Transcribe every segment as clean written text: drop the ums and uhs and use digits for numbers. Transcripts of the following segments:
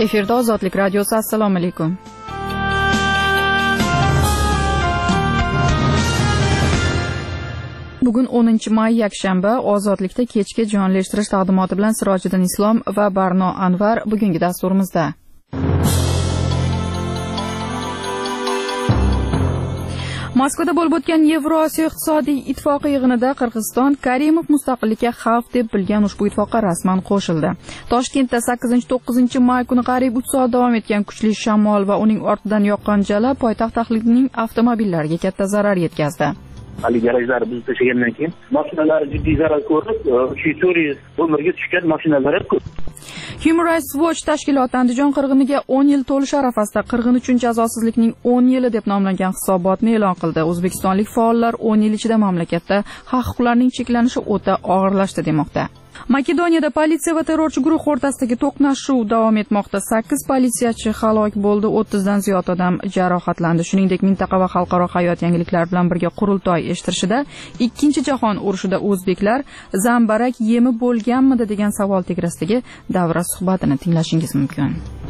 Efirda Ozodlik radiosi. Assalomu alaykum. Bugun 10-may yakshanba. Ozodlikda kechki jonlashtirish taqdimoti bilan Sirojiddin Islom va Barno Anvar bugungi dasturimizda. Moskvada bo'lib o'tgan Yevrosiyo iqtisodiy ittifoqi yig'inida Qirg'iziston Karimov mustaqillikka xavf deb bilgan ushbu ittifoqqa rasman qo'shildi. Toshkentda 8-9 may kuni qariyb 3 soat davom etgan kuchli shamol va uning ortidan yoqqan jala poytaxt ahlining avtomobillariga katta zarar yetkazdi. Ali garajlar biz tashagandan keyin mashinalar jiddiy zarar ko'rib, 300 o'mirga tushgan mashinalar ko'p. Human Rights Watch tashkiloti Andijon qirg'iniga 10 yil to'lish arafasida qirg'in uchun jazosizlikning 10 yili deb nomlangan hisobotni e'lon qildi. O'zbekistonlik faollar 10 yil ichida mamlakatda haq-huquqlarning cheklanishi o'ta og'irlashdi demoqda. Makedoniyada politsiya va terrorchi guruh o'rtasidagi to'qnashuv davom etmoqda. 8 politsiyachi halok bo'ldi, 30 dan ziyod odam jarohatlandi. Shuningdek, mintaqa va xalqaro hayot yangiliklari bilan birga qurultoy eshittirishida Ikkinchi jahon urushida o'zbeklar zambarak yemi bo'lganmidi degan savol tegrasidagi davra suhbatini tinglashingiz mumkin.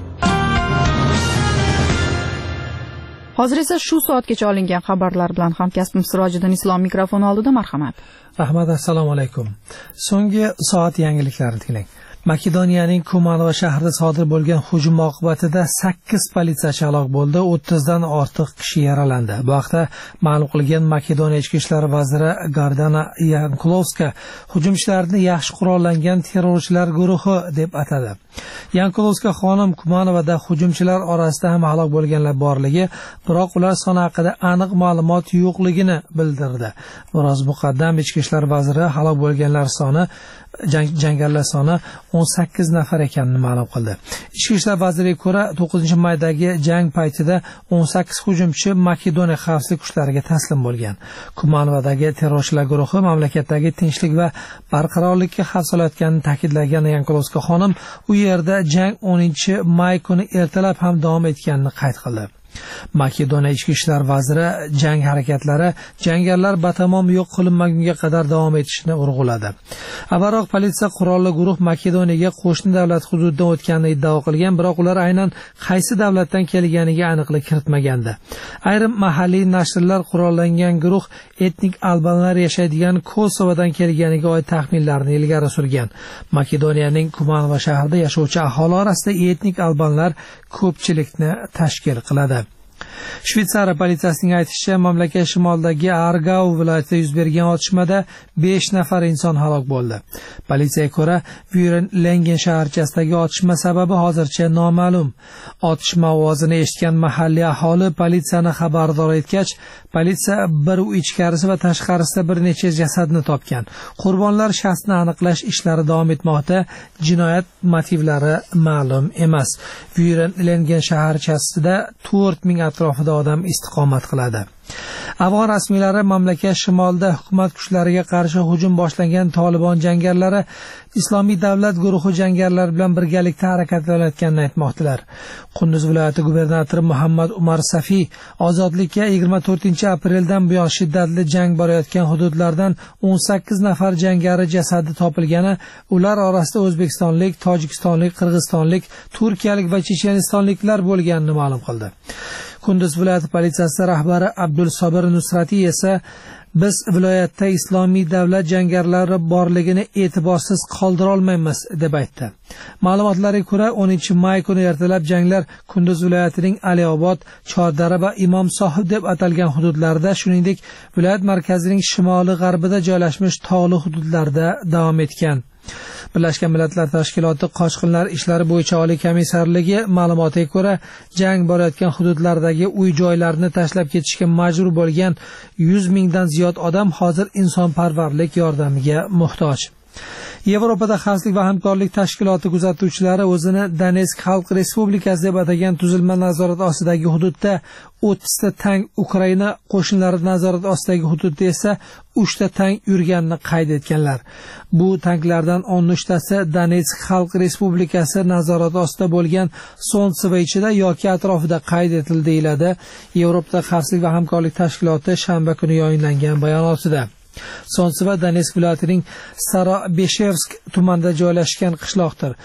Hozir esa shu soatgacha olingan xabarlar bilan hamkasbim Sirojiddin Islom mikrofon oldida. Marhamat. Rahmat, assalomu alaykum. So'nggi soat yangiliklarini tinglang. Makedoniyaning Kumanovo shahrida sodir bo'lgan hujum oqibatida 8 politsiyachi halok bo'ldi, 30 dan ortiq kishi yaralandi. Bu haqda ma'lum qilgan Makedoniya ichki ishlar vaziri Gardana Yankulovska hujumchilarni yaxshi qurollangan terrorchilar guruhi deb atadi. Yankulovska xonim Kumanovada hujumchilar orasida ham halok bo'lganlar borligi, biroq ular soni haqida aniq ma'lumot yo'qligini bildirdi. Biroz muqaddam ichki ishlar vaziri halok bo'lganlar soni jangarilar soni 18 nafar ekanini ma'lum qildi. Ichki ishlar vaziriga ko'ra 9-maydagi jang paytida 18 hujumchi Makedoniya xavfsizlik kuchlariga taslim bo'lgan. Kumanovadagi terrorchilar guruhi mamlakatdagi tinchlik va barqarorlikka xavf solayotganini ta'kidlagan Yankulovska xonim u yerda jang 10-may kuni ertalab ham davom etganini qayd qildi. Makedoniya ichki ishlar vaziri jang harakatlari jangarilar batamom yo'q qilinmagunga qadar davom etishini urg'uladi. Avvalroq politsiya qurolli guruh Makedoniyaga qo'shni davlat hududidan o'tganini iddao qilgan, biroq ular aynan qaysi davlatdan kelganiga aniqlik kiritmagandi. Ayrim mahalliy nashrlar qurollangan guruh etnik albanlar yashaydigan Kosovodan kelganiga oid taxminlarni ilgari surgan. Makedoniyaning Kumanovo shahrida yashovchi aholi orasida etnik albanlar ko'pchilikni tashkil qiladi. Shvetsariya politsiyasining aytishicha, mamlakat shimolidagi Argau viloyatida yuz bergan otishmada 5 nafar inson halok bo'ldi. Politsiyaga ko'ra, Vyuren-Lengen shaharchasidagi otishma sababi hozircha noma'lum. Otishma ovozini eshitgan mahalliy aholi politsiyani xabardor etgach, politsiya bir uy ichkarisi va tashqarisida bir necha jasadni topgan. Qurbonlar shaxsini aniqlash ishlari davom etmoqda. Jinoyat motivlari ma'lum emas. Vyuren-Lengen shaharchasida 4000 atrofida odam istiqomat qiladi. Afg'on rasmiylari mamlakat shimolida hukumat kuchlariga qarshi hujum boshlangan Taliban jangarilari Islomiy davlat guruhi jangarilari bilan birgalikda harakatlanayotganini aytmoqdalar. Qunduz viloyati gubernatori Muhammad Umar Safiy ozodlikka 24-apreldan buyon shiddatli jang borayotgan hududlardan 18 nafar jangari jasadi topilgani, ular orasida o'zbekistonlik, tojikistonlik, qirg'izistonlik, turkiyalik va chechenistonliklar bo'lganini ma'lum qildi. Kunduz viloyati politsiyasi rahbari Abdul Sobir Nusrati esa biz viloyatda islomiy davlat jangarilari borligini e'tiborsiz qoldira olmaymiz deb aytdi. Ma'lumotlarga ko'ra 10-may kuni ertalab janglar Kunduz viloyatining Aliobod, Chordara va Imom Sohib deb atalgan hududlarda, shuningdek viloyat markazining shimoli-g'arbida joylashmish tog'li hududlarda davom etgan. Birlashgan Millatlar Tashkiloti Qochqinlar ishlari bo'yicha oliy komissarligi ma'lumotiga ko'ra, jang borayotgan hududlardagi uy-joylarni tashlab ketishga majbur bo'lgan 100 mingdan ziyod odam hozir insonparvarlik yordamiga muhtoj. Yevropada xavfsizlik va hamkorlik tashkiloti kuzatuvchilari o'zini Donetsk Xalq Respublikasi deb atagan tuzilma nazorat ostidagi hududda 30 ta tank, Ukraina qo'shinlari nazorat ostidagi hududda esa 3 ta tank yurganini qayd etganlar. Bu tanklardan 13 tasi Donetsk Xalq Respublikasi nazorati ostida bo'lgan Solntsevo ichida yoki atrofida qayd etildi, deyiladi Yevropada xavfsizlik va hamkorlik tashkiloti shanba kuni yayınlangan bayonotida. Solntsevo Donetsk viloyatining Starobeshevsk tumanida joylashgan qishloqdir.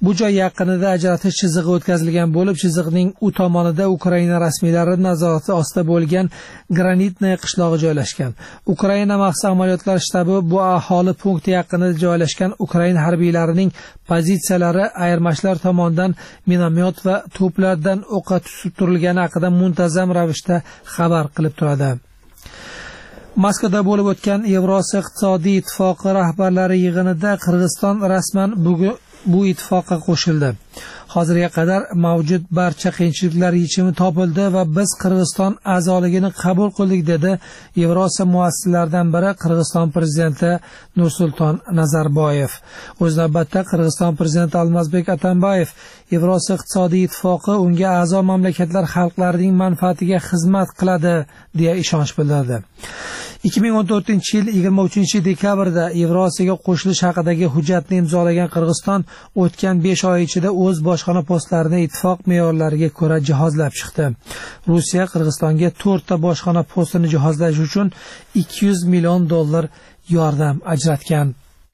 Bu joy yaqinida ajratish chizig'i o'tkazilgan bo'lib, chiziqning u tomonida Ukraina rasmiylari nazorati ostida bo'lgan Granitnaya qishlog'i joylashgan. Ukraina maxsus amaliyotlar shtabi bu aholi punkti yaqinida joylashgan Ukraina harbiylarining pozitsiyalari ayirmachilar tomonidan minomyot va to'plardan o'qqa tutib turilgani haqida muntazam ravishda xabar qilib turadi. Moskvada bo'lib o'tgan Yevrosiyo iqtisodiy ittifoqi rahbarlari yig'inida Qirg'iziston rasman bu ittifoqqa qo'shildi. Hozirga qadar mavjud barcha qiyinchiliklar yechimi topildi va biz Qirg'iziston a'zoligini qabul qildik, dedi Yevrosiyo muassislaridan biri Qirg'iziston prezidenti Nursulton Nazarboyev. O'z navbatda Qirg'iziston prezidenti Almazbek Atambayev Yevrosiyo iqtisodiy ittifoqi unga a'zo mamlakatlar xalqlarining manfaatiga xizmat qiladi deya ishonch bildirdi. 2014-yil 23-dekabrda Yevrosiyoga qo'shilish haqidagi hujjatni imzolagan Qirg'iziston o'tgan 5 oy ichida o'z bojxona postlarini ittifoq me'yorlariga ko'ra jihozlab chiqdi. Rossiya Qirg'izistonga 4 ta bojxona postini jihozlash uchun $200 million yordam ajratgan.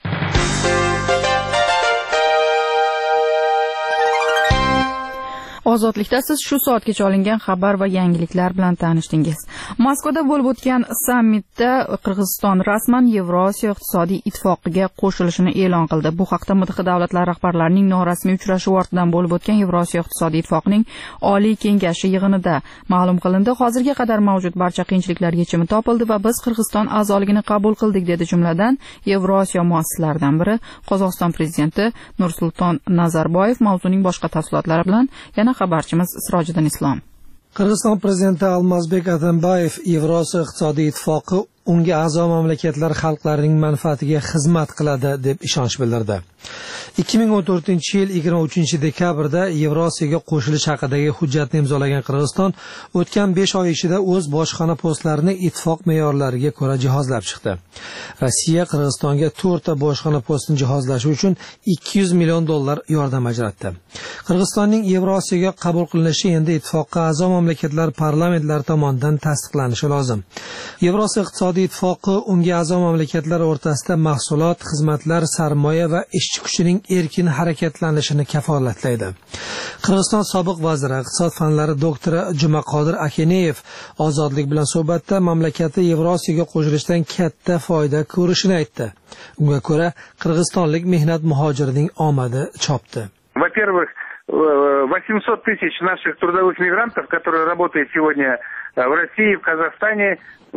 Ozodlikda siz shu soatgacha olingan xabar va yangiliklar bilan tanishdingiz. Moskvada bo'lib o'tgan sammitda Qirg'iziston rasman Yevrosiyo iqtisodiy ittifoqiga qo'shilishini e'lon qildi. Bu haqda MDH davlatlar rahbarlarining norasmiy uchrashuvi ortidan bo'lib o'tgan Yevrosiyo iqtisodiy ittifoqining Oliy kengashi yig'inida ma'lum qilindi. Hozirga qadar mavjud barcha qiyinchiliklar yechimi topildi va biz Qirg'iziston a'zoligini qabul qildik, dedi jumladan Yevrosiyo muassislaridan biri Qozog'iston prezidenti Nursulton Nazarboyev. Mavzuning boshqa tafsilotlari bilan yana xabarchimiz Sirojiddin Islom. Qirg'iziston prezidenti Almazbek Atambayev Yevrosiyo iqtisodiy ittifoqi unga a'zo mamlakatlar xalqlarining manfaatiga xizmat qiladi deb ishonch bildirdi. 2014-yil 23-dekabrda Yevrosiyoga qo'shilish haqidagi hujjatni imzolagan Qirg'iziston o'tgan 5 oy ichida o'z bojxona postlarini ittifoq me'yorlariga ko'ra jihozlab chiqdi. Rossiya Qirg'izistonga 4 ta bojxona postini jihozlash uchun $200 million yordam ajratdi. Qirg'izistonning Yevrosiyoga qabul qilinishi endi ittifoqqa a'zo mamlakatlar parlamentlari tomonidan tasdiqlanishi lozim. Yevrosiyo iqtisodiy ittifoqi unga a'zo mamlakatlar o'rtasida mahsulot, xizmatlar, sarmoya va ishchi kuchining erkin harakatlanishini kafolatlaydi. Qirg'iziston sobiq vaziri, iqtisod fanlari doktori Jumaqodir Akeneyev ozodlik bilan suhbatda mamlakati Yevrosiyoga qo'shilishdan katta foyda ko'rishini aytdi. Unga ko'ra, qirg'izistonlik mehnat muhojirining omadi chopdi. Во-первых, 800 тысяч наших трудовых мигрантов, которые работают сегодня в России, в Казахстане,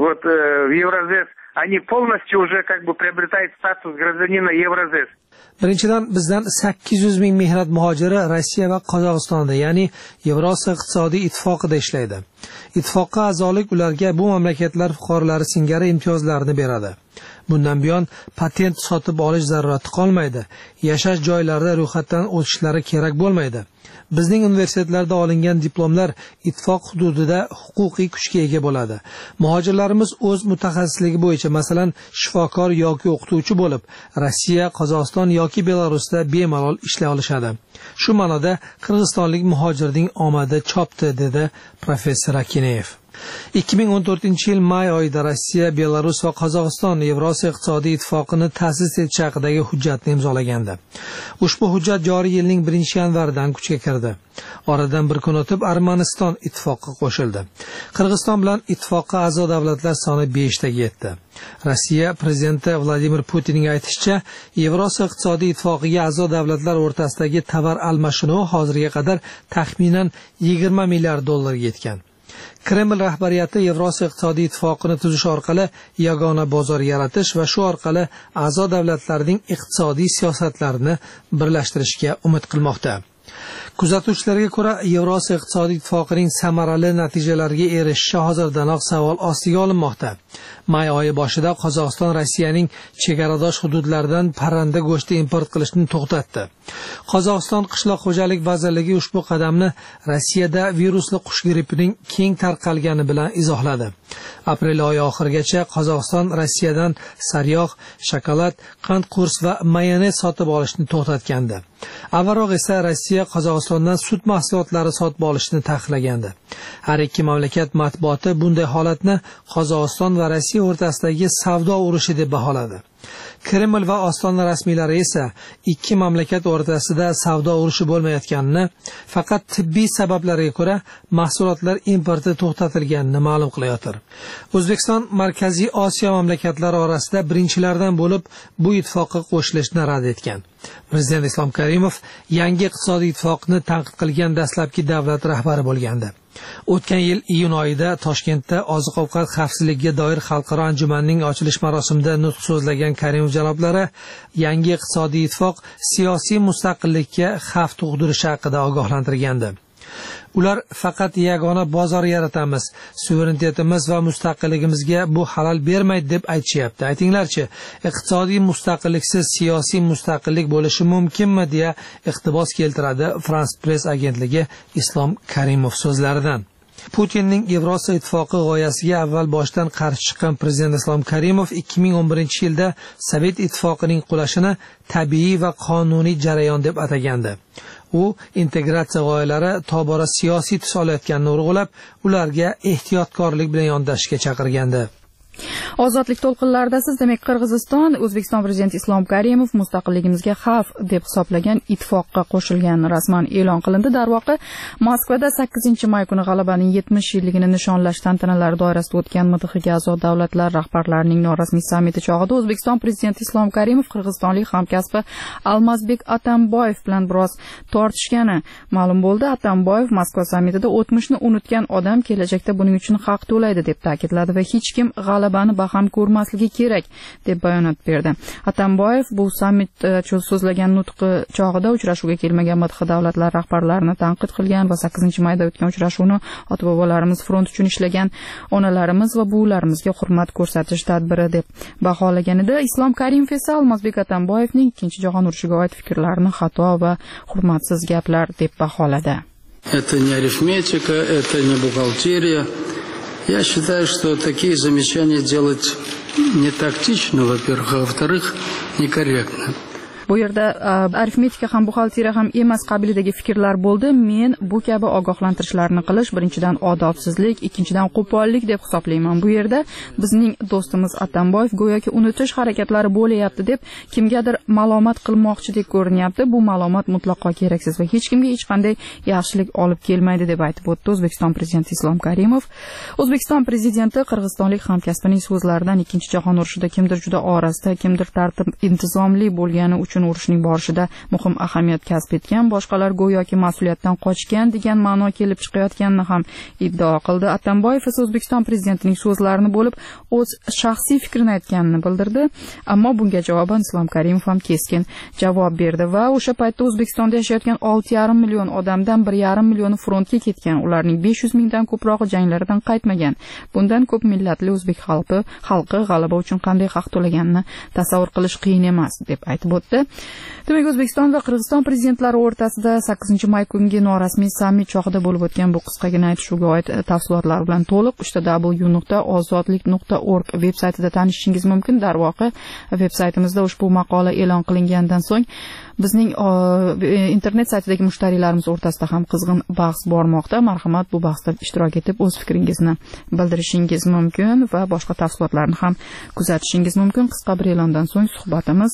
в Евразес, они полностью уже приобретают статус гражданина Евразес. Birinchidan, bizdan 800 ming mehnat muhojiri Rossiya va Qozog'istonda, ya'ni Yevrosiyo iqtisodiy ittifoqida ishlaydi. Ittifoqqa a'zolik ularga bu mamlakatlar fuqarolari singari imtiyozlarni beradi. Bundan buyon patent sotib olish zarurati qolmaydi. Yashash joylarida ro'yxatdan o'tishlari kerak bo'lmaydi. Bizning universitetlarda olingan diplomlar ittifoq hududida huquqiy kuchga ega bo'ladi. Muhojirlarimiz o'z mutaxassisligi bo'yicha, masalan, shifokor yoki o'qituvchi bo'lib, Rossiya, Qozog'iston yoki Belarusda bemalol ishlay olishadi. Shu ma'noda qirg'izistonlik muhojirning omadi chopdi, dedi professor Akeneyev. 2014-yil may oyida Rossiya, Belarus va Qozog'iston Yevrosiyo iqtisodiy ittifoqini ta'sis etish haqidagi hujjatni imzolagandi. Ushbu hujjat joriy yilning 1-yanvaridan kuchga kirdi. Oradan bir kun o'tib Armaniston ittifoqqa qo'shildi. Qirg'iziston bilan ittifoqqa a'zo davlatlar soni 5 taga yetdi. Rossiya prezidenti Vladimir Putinning aytishicha, Yevrosiyo iqtisodiy ittifoqiga a'zo davlatlar o'rtasidagi tovar almashinuvi hozirga qadar taxminan $20 milliard yetgan. Kreml rahbariyati Yevrosiyo iqtisodiy ittifoqini tuzish orqali yagona bozor yaratish va shu orqali a'zo davlatlarning iqtisodiy siyosatlarini birlashtirishga umid qilmoqda. Kuzatuvchilarga ko'ra, Yevrosiyo iqtisodiy ittifoqining samarali natijalarga erishishi hozirdanoq savol ostiga olinmoqda. May oyi boshida Qozog'iston Rossiyaning chegaradosh hududlaridan parranda go'shti import qilishni to'xtatdi. Qozog'iston qishloq xo'jalik vazirligi ushbu qadamni Rossiyada virusli qush grippining keng tarqalgani bilan izohladi. Aprel oyi oxirigacha Qozog'iston Rossiyadan sariyog', shokolad, qand qurs va mayonez sotib olishni to'xtatgandi. Avvalroq esa Rossiya Qozog'istondan sut mahsulotlari sotib olishni taqiqlagandi. Har ikki mamlakat matbuoti bunday holatni Qozog'iston va Rossiya o'rtasidagi savdo urushi deb baholadi. Kreml va Ostona rasmiylari esa ikki mamlakat o'rtasida savdo urushi bo'lmayotganini, faqat tibbiy sabablarga ko'ra mahsulotlar importi to'xtatilganini ma'lum qilayotir. O'zbekiston Markaziy Osiyo mamlakatlari orasida birinchilardan bo'lib bu ittifoqqa qo'shilishni rad etgan. Prezident Islom Karimov yangi iqtisodiy ittifoqni tanqid qilgan dastlabki davlat rahbari bo'lgandi. O'tgan yil iyun oyida Toshkentda oziq-ovqat xavfsizligiga doir xalqaro anjumanning ochilish marosimida nutq so'zlagan Karimov janoblari yangi iqtisodiy ittifoq siyosiy mustaqillikka xavf tug'dirishi haqida ogohlantirgandi. Ular faqat yagona bozor yaratamiz, suverenitetimiz va mustaqilligimizga bu xalal bermaydi deb aytishyapti. Aytinglarchi, iqtisodiy mustaqilliksiz siyosiy mustaqillik bo'lishi mumkinmi deya iqtibos keltiradi France Press agentligi Islom Karimov so'zlaridan. Putinning Yevroosiyo ittifoqi g'oyasiga avval boshdan qarshi chiqqan prezident Islom Karimov 2011-yilda Sovet ittifoqining qulashini tabiiy va qonuniy jarayon deb atagandi. U integratsiya g'oyalari tobora siyosiy tus olayotganini urg'ulab, ularga ehtiyotkorlik bilan yondashishga chaqirgandi. Ozodlik to'lqinlarida siz demak Qirg'iziston O'zbekiston prezidenti Islom Karimov mustaqilligimizga xavf deb hisoblagan ittifoqqa qo'shilgani rasman e'lon qilindi. Darvoqe Moskvada 8-may kuni g'alabaning 70 yilligini nishonlash tantanalari doirasida o'tgan MTXga a'zo davlatlar rahbarlarining norasmiy sammiti chog'ida O'zbekiston prezidenti Islom Karimov qirg'izistonlik hamkasbi Almazbek Atamboyev bilan biroz tortishgani ma'lum bo'ldi. Atamboyev Moskva sammitida o'tmishni unutgan odam kelajakda buning uchun haq to'laydi deb ta'kidladi va hech kim g'alabani baham ko'rmasligi kerak deb bayonot berdi. Atamboyev bu sammit so'zlagan nutqi chog'ida uchrashuvga kelmagan MTX davlatlar rahbarlarini tanqid qilgan va 8-mayda o'tgan uchrashuvni ota-bobolarimiz front uchun ishlagan onalarimiz va buvlarimizga hurmat ko'rsatish tadbiri deb baholagan edi. Islom Karimov esa Almazbek Atamboyevning Ikkinchi jahon urushiga oid fikrlarini xato va hurmatsiz gaplar deb baholadi. Это не арифметика, это не бухгалтерия. Я считаю, что такие замечания делать не тактично, во-первых, а во-вторых, некорректно. Bu yerda arifmetika ham buxgalteriya ham emas qabilidagi fikrlar bo'ldi. Men bu kabi ogohlantirishlarni qilish birinchidan odobsizlik, ikkinchidan qo'pollik deb hisoblayman. Bu yerda bizning do'stimiz Atamboyev go'yoki unutish harakatlari bo'layapti deb kimgadir malomat qilmoqchidek ko'rinyapti. Bu malomat mutlaqo keraksiz va hech kimga hech qanday yaxshilik olib kelmaydi deb aytib o'tdi O'zbekiston prezidenti Islom Karimov. O'zbekiston prezidenti qirg'izistonlik hamkasbining so'zlaridan Ikkinchi jahon urushida kimdir juda orasida, kimdir tartib intizomli bo'lgani uchun urushning borishida muhim ahamiyat kasb etgan, boshqalar go'yoki mas'uliyatdan qochgan degan ma'no kelib chiqayotganini ham iddao qildi. Atamboyev esa O'zbekiston prezidentining so'zlarini bo'lib o'z shaxsiy fikrini aytganini bildirdi, ammo bunga javoban Islom Karimov ham keskin javob berdi va o'sha paytda O'zbekistonda yashayotgan 6,5 million odamdan 1,5 millioni frontga ketgan, ularning 500 mingdan ko'prog'i janglardan qaytmagan. Bundan ko'p millatli o'zbek xalqi g'alaba uchun qanday haq to'laganini tasavvur qilish qiyin emas deb aytib o'tdi. Demak, O'zbekiston va Qirg'iziston prezidentlari o'rtasida 8-may kungi norasmiy sammit chog'ida bo'lib o'tgan bu qisqagina aytishuvga oid tafsilotlar bilan to'liq www.ozodlik.org veb-saytida tanishishingiz mumkin. Darvoqe, veb-saytimizda ushbu maqola e'lon qilingandan so'ng bizning internet saytidagi mushtariylarimiz o'rtasida ham qizg'in bahs bormoqda. Marhamat, bu bahsda ishtirok etib o'z fikringizni bildirishingiz mumkin va boshqa tafsilotlarni ham kuzatishingiz mumkin. Qisqa bir e'londan so'ng suhbatimiz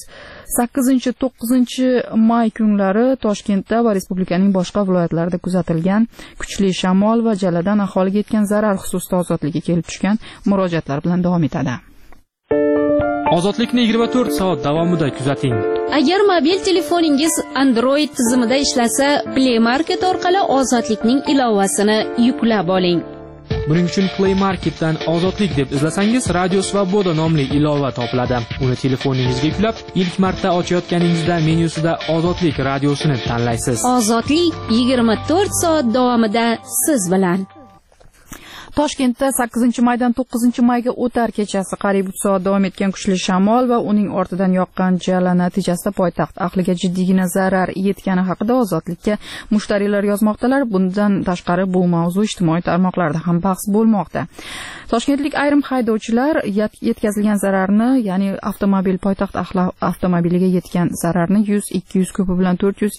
8-9 may kunlari Toshkentda va respublikaning boshqa viloyatlarida kuzatilgan kuchli shamol va jaladan aholiga yetgan zarar xususida ozodlikka kelib tushgan murojaatlar bilan davom etadi. Ozodlikni 24 soat davomida kuzating. Agar mobil telefoningiz Android tizimida ishlasa, Play Market orqali Ozodlikning ilovasini yuklab oling. Buning uchun Play Marketdan Ozodlik deb izlasangiz, Radio Svoboda nomli ilova topiladi. Uni telefoningizga yuklab, ilk marta ochayotganingizda menyusida Ozodlik radiosini tanlaysiz. Ozodlik 24 soat davomida siz bilan. Toshkentda 8-maydan 9-mayga o'tar kechasi qariyb 3 soat davom etgan kuchli shamol va uning ortidan yoqqan jala natijasida poytaxt ahliga jiddiygina zarar yetgani haqida Ozodlikka mushtariylar yozmoqdalar. Bundan tashqari bu mavzu ijtimoiy tarmoqlarda ham bahs bo'lmoqda. Toshkentlik ayrim haydovchilar yetkazilgan zararni, ya'ni avtomobil poytaxt ahli avtomobiliga yetgan zararni 100-200 ko'pi bilan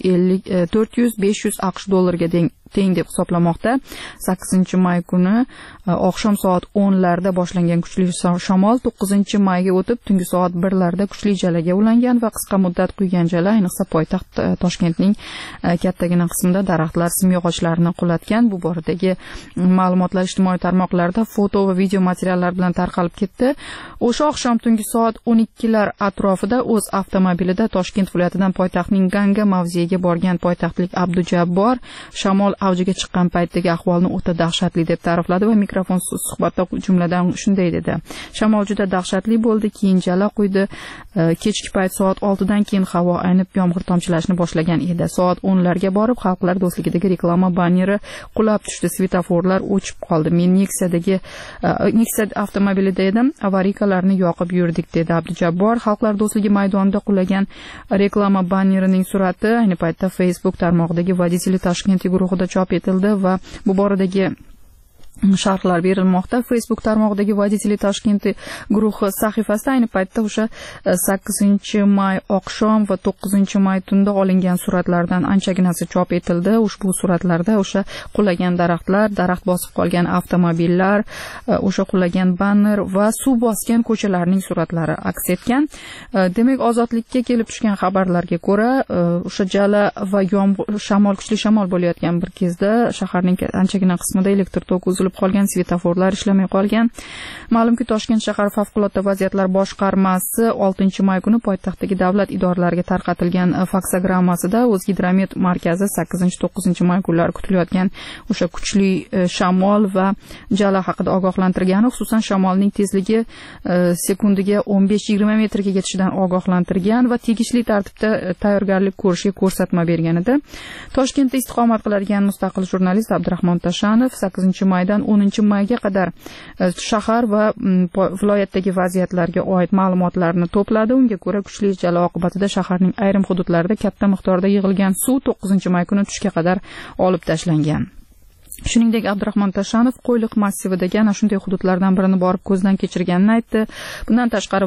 400-500 AQSh dollariga teng deb hisoblamoqda. 8-may kuni oqshom soat 10larda boshlangan kuchli shamol 9-mayga o'tib tungi soat 1larda kuchli jalaga ulangan va qisqa muddat quygan jala ayniqsa poytaxt Toshkentning kattagina qismida daraxtlar, simyog'ochlarini qulatgan. Bu boradagi ma'lumotlar ijtimoiy tarmoqlarda foto va video materiallar bilan tarqalib ketdi. O'sha oqshom tungi soat 12lar atrofida o'z avtomobilida Toshkent viloyatidan poytaxtning Ganga mavzeyiga borgan poytaxtlik Abdujabbor shamol avjiga chiqqan paytdagi ahvolni o'ta dahshatli deb ta'rifladi va mikrofon suhbatda jumladan shunday dedi: Shamol juda dahshatli bo'ldi, keyin jala quydi. Kechki payt soat 6dan keyin havo aynib yomg'ir tomchilashni boshlagan edi. Soat 10larga borib Xalqlar do'stligidagi reklama banneri qulab tushdi, svetoforlar o'chib qoldi. Men Nexia avtomobilida edim, avariykalarni yoqib yurdik, dedi Abdujabbor. Xalqlar do'stligi maydonida qulagan reklama bannerining surati ayni paytda Facebook tarmog'idagi Vodители Toshkent guruhida chop etildi va bu boradagi sharhlar berilmoqda. Facebook tarmog'idagi Vodители Toshkent guruhi sahifasida ayni paytda o'sha 8-may oqshom va 9-may tunda olingan suratlardan anchaginasi chop etildi. Ushbu suratlarda o'sha qulagan daraxtlar, daraxt bosib qolgan avtomobillar, o'sha qulagan banner va suv bosgan ko'chalarning suratlari aks etgan. Demak, Ozodlikka kelib tushgan xabarlarga ko'ra, o'sha jala va kuchli shamol bo'layotgan bir kezda shaharning anchagina qismida elektr tok uzilib qolgan, svetoforlar ishlamay qolgan. Ma'lumki, Toshkent shahar favqulodda vaziyatlar boshqarmasi 6-may kuni poytaxtdagi davlat idoralariga tarqatilgan faksogrammasida O'zgidromet markazi 8-9-may kunlari kutilayotgan o'sha kuchli shamol va jala haqida ogohlantirgani, xususan shamolning tezligi sekundiga 15-20 metrga yetishidan ogohlantirgan va tegishli tartibda tayyorgarlik ko'rishga ko'rsatma bergan edi. Toshkentda istiqomat qiladigan mustaqil jurnalist Abdurahmon Tashanov 8-maydan 10-mayga qadar shahar va viloyatdagi vaziyatlarga oid ma'lumotlarni to'pladi. Unga ko'ra, kuchli jala oqibatida shaharning ayrim hududlarida katta miqdorda yig'ilgan suv 9-may kuni tushga qadar olib tashlangan. Shuningdek, Abdurahmon Tashanov Qo'yliq massividagi ana shunday hududlardan birini borib ko'zdan kechirganini aytdi. Bundan tashqari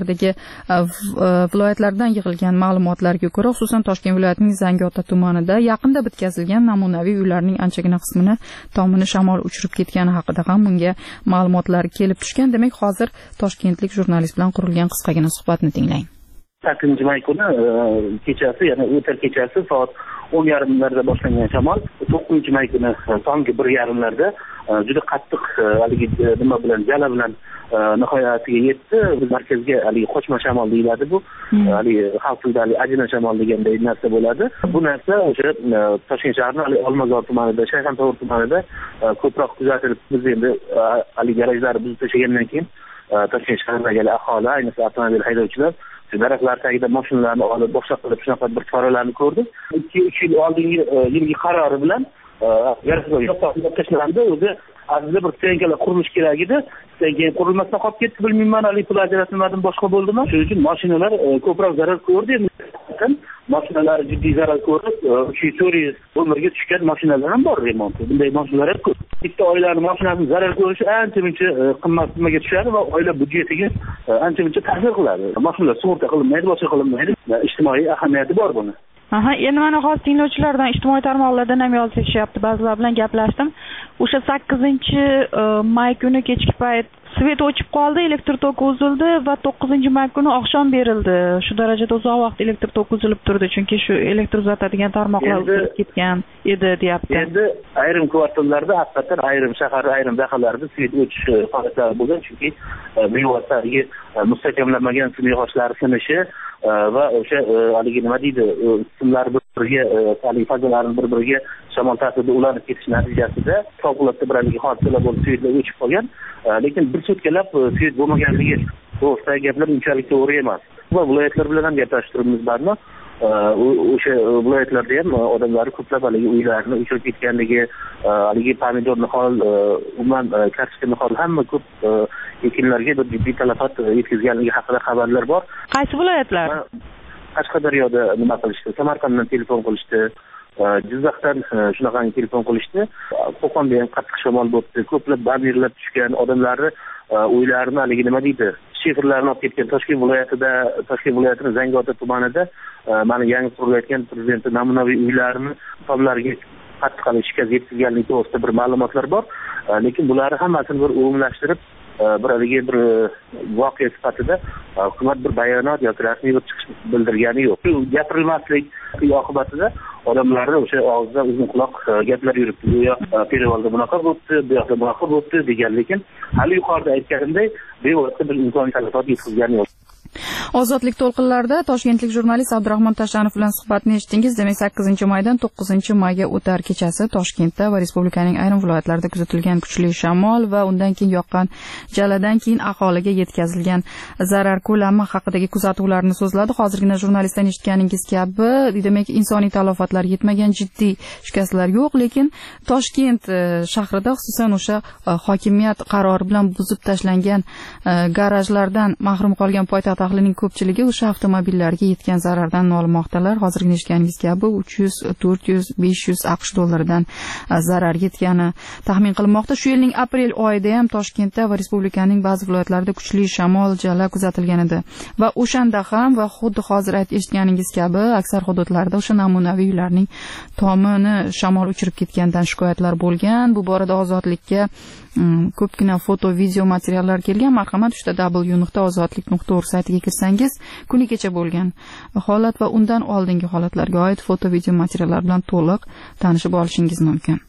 viloyatlardan yig'ilgan ma'lumotlarga ko'ra, xususan Toshkent viloyatining Zangiota tumanida yaqinda bitkazilgan namunaviy uylarning anchagina qismini tomini shamol uchirib ketgani haqida ham unga ma'lumotlar kelib tushgan. Demak, hozir toshkentlik jurnalist bilan qurilgan qisqagina suhbatni tinglang. 8-may kuni kechasi, ya'ni o'tar kechasi soat 10:30larda boshlangan shamol 9-may kuni tonggi 1:30larda juda qattiq nima bilan jala bilan nihoyatiga yetdi. Biz markazga qochma shamol deyiladi bu. Xalq tilida ajina shamol deganday narsa bo'ladi. Bu narsa o'sha Toshkent shahrining Olmazor tumanida, Shayxontohur tumanida ko'proq kuzatilib, biz endi garajlarni buzib tashlagandan keyin Toshkent shahridagi aholi, ayniqsa avtomobil haydovchilar daraxtlar tagida mashinalarni olib boshqa qilib shunaqa bir choralarni ko'rdik. 2-3 yil oldingi yilgi qarori bilan garajlar yo'q tashlandi. O'zi aslida bir stenkalar qurilish kerak edi. Stenka qurilmasdan qolib ketdi, bilmayman, pul ajratmadim, boshqa bo'ldimi? Shuning uchun mashinalar ko'proq zarar ko'rdi. Mashinalar jiddiy zarar ko'rib, 300-400 o'mirga tushgan mashinalar ham bor remonti. Bunday mashinalar ko'p. Bitta oilaning mashinasining zarar ko'rishi ancha-muncha qimmatga tushadi va oila byudjetiga ancha-muncha ta'sir qiladi. Mashinalar sug'urta qilinmaydi, boshqa qilinmaydi. Ijtimoiy ahamiyati bor buni. Endi mana hozir tinglovchilardan ijtimoiy tarmoqlardan ham yozishyapti, ba'zilar bilan gaplashdim. O'sha 8-may kuni kechki payt svet o'chib qoldi, elektr toki uzildi va 9-may kuni oqshom berildi. Shu darajada uzoq vaqt elektr toki uzilib turdi, chunki shu elektr uzatadigan tarmoqlar uzilib ketgan edi, deyapti. Endi ayrim kvartallarda, haqiqatan ayrim shahar, ayrim dahalarda svet o'chish holatlari bo'lgan, chunki mevalardagi mustahkamlanmagan simyog'ochlari sinishi va o'sha nima deydi, simlar bir-biriga, fazalarning bir-biriga shamol ta'sirida ulanib ketish natijasida favqulodda bir hodisalar bo'lib, svetlar o'chib qolgan. Lekin bir sutkalab svet bo'lmaganligi to'g'risidagi gaplar unchalik to'g'ri emas. Va viloyatlar bilan ham gaplashib turibmiz barno. o'sha viloyatlarda ham odamlar ko'plab haligi uylarini o'chirib ketganligi, haligi pomidor nihol, umuman kartoshka nihol hamma ko'p ekinlarga bir jiddiy talafot yetkazganligi haqida xabarlar bor. Qaysi viloyatlar? Qashqadaryoda nima qilishdi? Samarqanddan telefon qilishdi. Jizzaxdan shunaqangi telefon qilishdi. Qo'qonda ham qattiq shamol bo'libdi. Ko'plab bamirlar tushgan, odamlarni uylarini haligi nima deydi, shiferlarni olib ketgan. Toshkent viloyatining Zangiota tumanida mana yangi qurilayotgan prezidentning namunaviy uylarini tomlariga qattiq shikast yetkazganligi to'g'risida bir ma'lumotlar bor. Lekin bularni hammasini bir umumlashtirib bir voqea sifatida hukumat bir bayonot yoki rasmiy bir chiqish bildirgani yo'q. Gapirilmaslik oqibatida odamlarni o'sha og'zida uzun quloq gaplar yuribdi. Bu yoq perivalda bunaqa bo'libdi, bu yoqda bunaqa bo'libdi degan, lekin hali yuqorida aytganimdek bevosita bir imkon talafot yetkazgani yo'q. Ozodlik to'lqinlarida toshkentlik jurnalist Abdurahmon Tashanov bilan suhbatni eshitdingiz. Demak, 8-maydan 9-mayga o'tar kechasi Toshkentda va respublikaning ayrim viloyatlarida kuzatilgan kuchli shamol va undan keyin yoqqan jaladan keyin aholiga yetkazilgan zarar ko'lami haqidagi kuzatuvlarni so'zladi. Hozirgina jurnalistdan eshitganingiz kabi, demak, insoniy talafotlar yetmagan, jiddiy shikastlar yo'q, lekin Toshkent shahrida xususan o'sha hokimiyat qarori bilan buzib tashlangan garajlardan mahrum qolgan poytaxt ahlining ko'pchiligi o'sha avtomobillarga yetgan zarardan nolimoqdalar. Hozirgina eshitganingiz kabi 300, 400, 500 AQSh dollaridan zarar yetgani taxmin qilinmoqda. Shu yilning aprel oyida ham Toshkentda va respublikaning ba'zi viloyatlarida kuchli shamol, jala kuzatilgan edi. Va o'shanda ham va xuddi hozir eshitganingiz kabi aksar hududlarda o'sha namunaviy uylarning tomini shamol uchirib ketgandan shikoyatlar bo'lgan. Bu borada Ozodlikka ko'pgina foto, video materiallar kelgan. Marhamat, www.ozodlik.org saytiga kirsangiz, kuni kecha bo'lgan holat va undan oldingi holatlarga oid foto, video materiallar bilan to'liq tanishib olishingiz mumkin.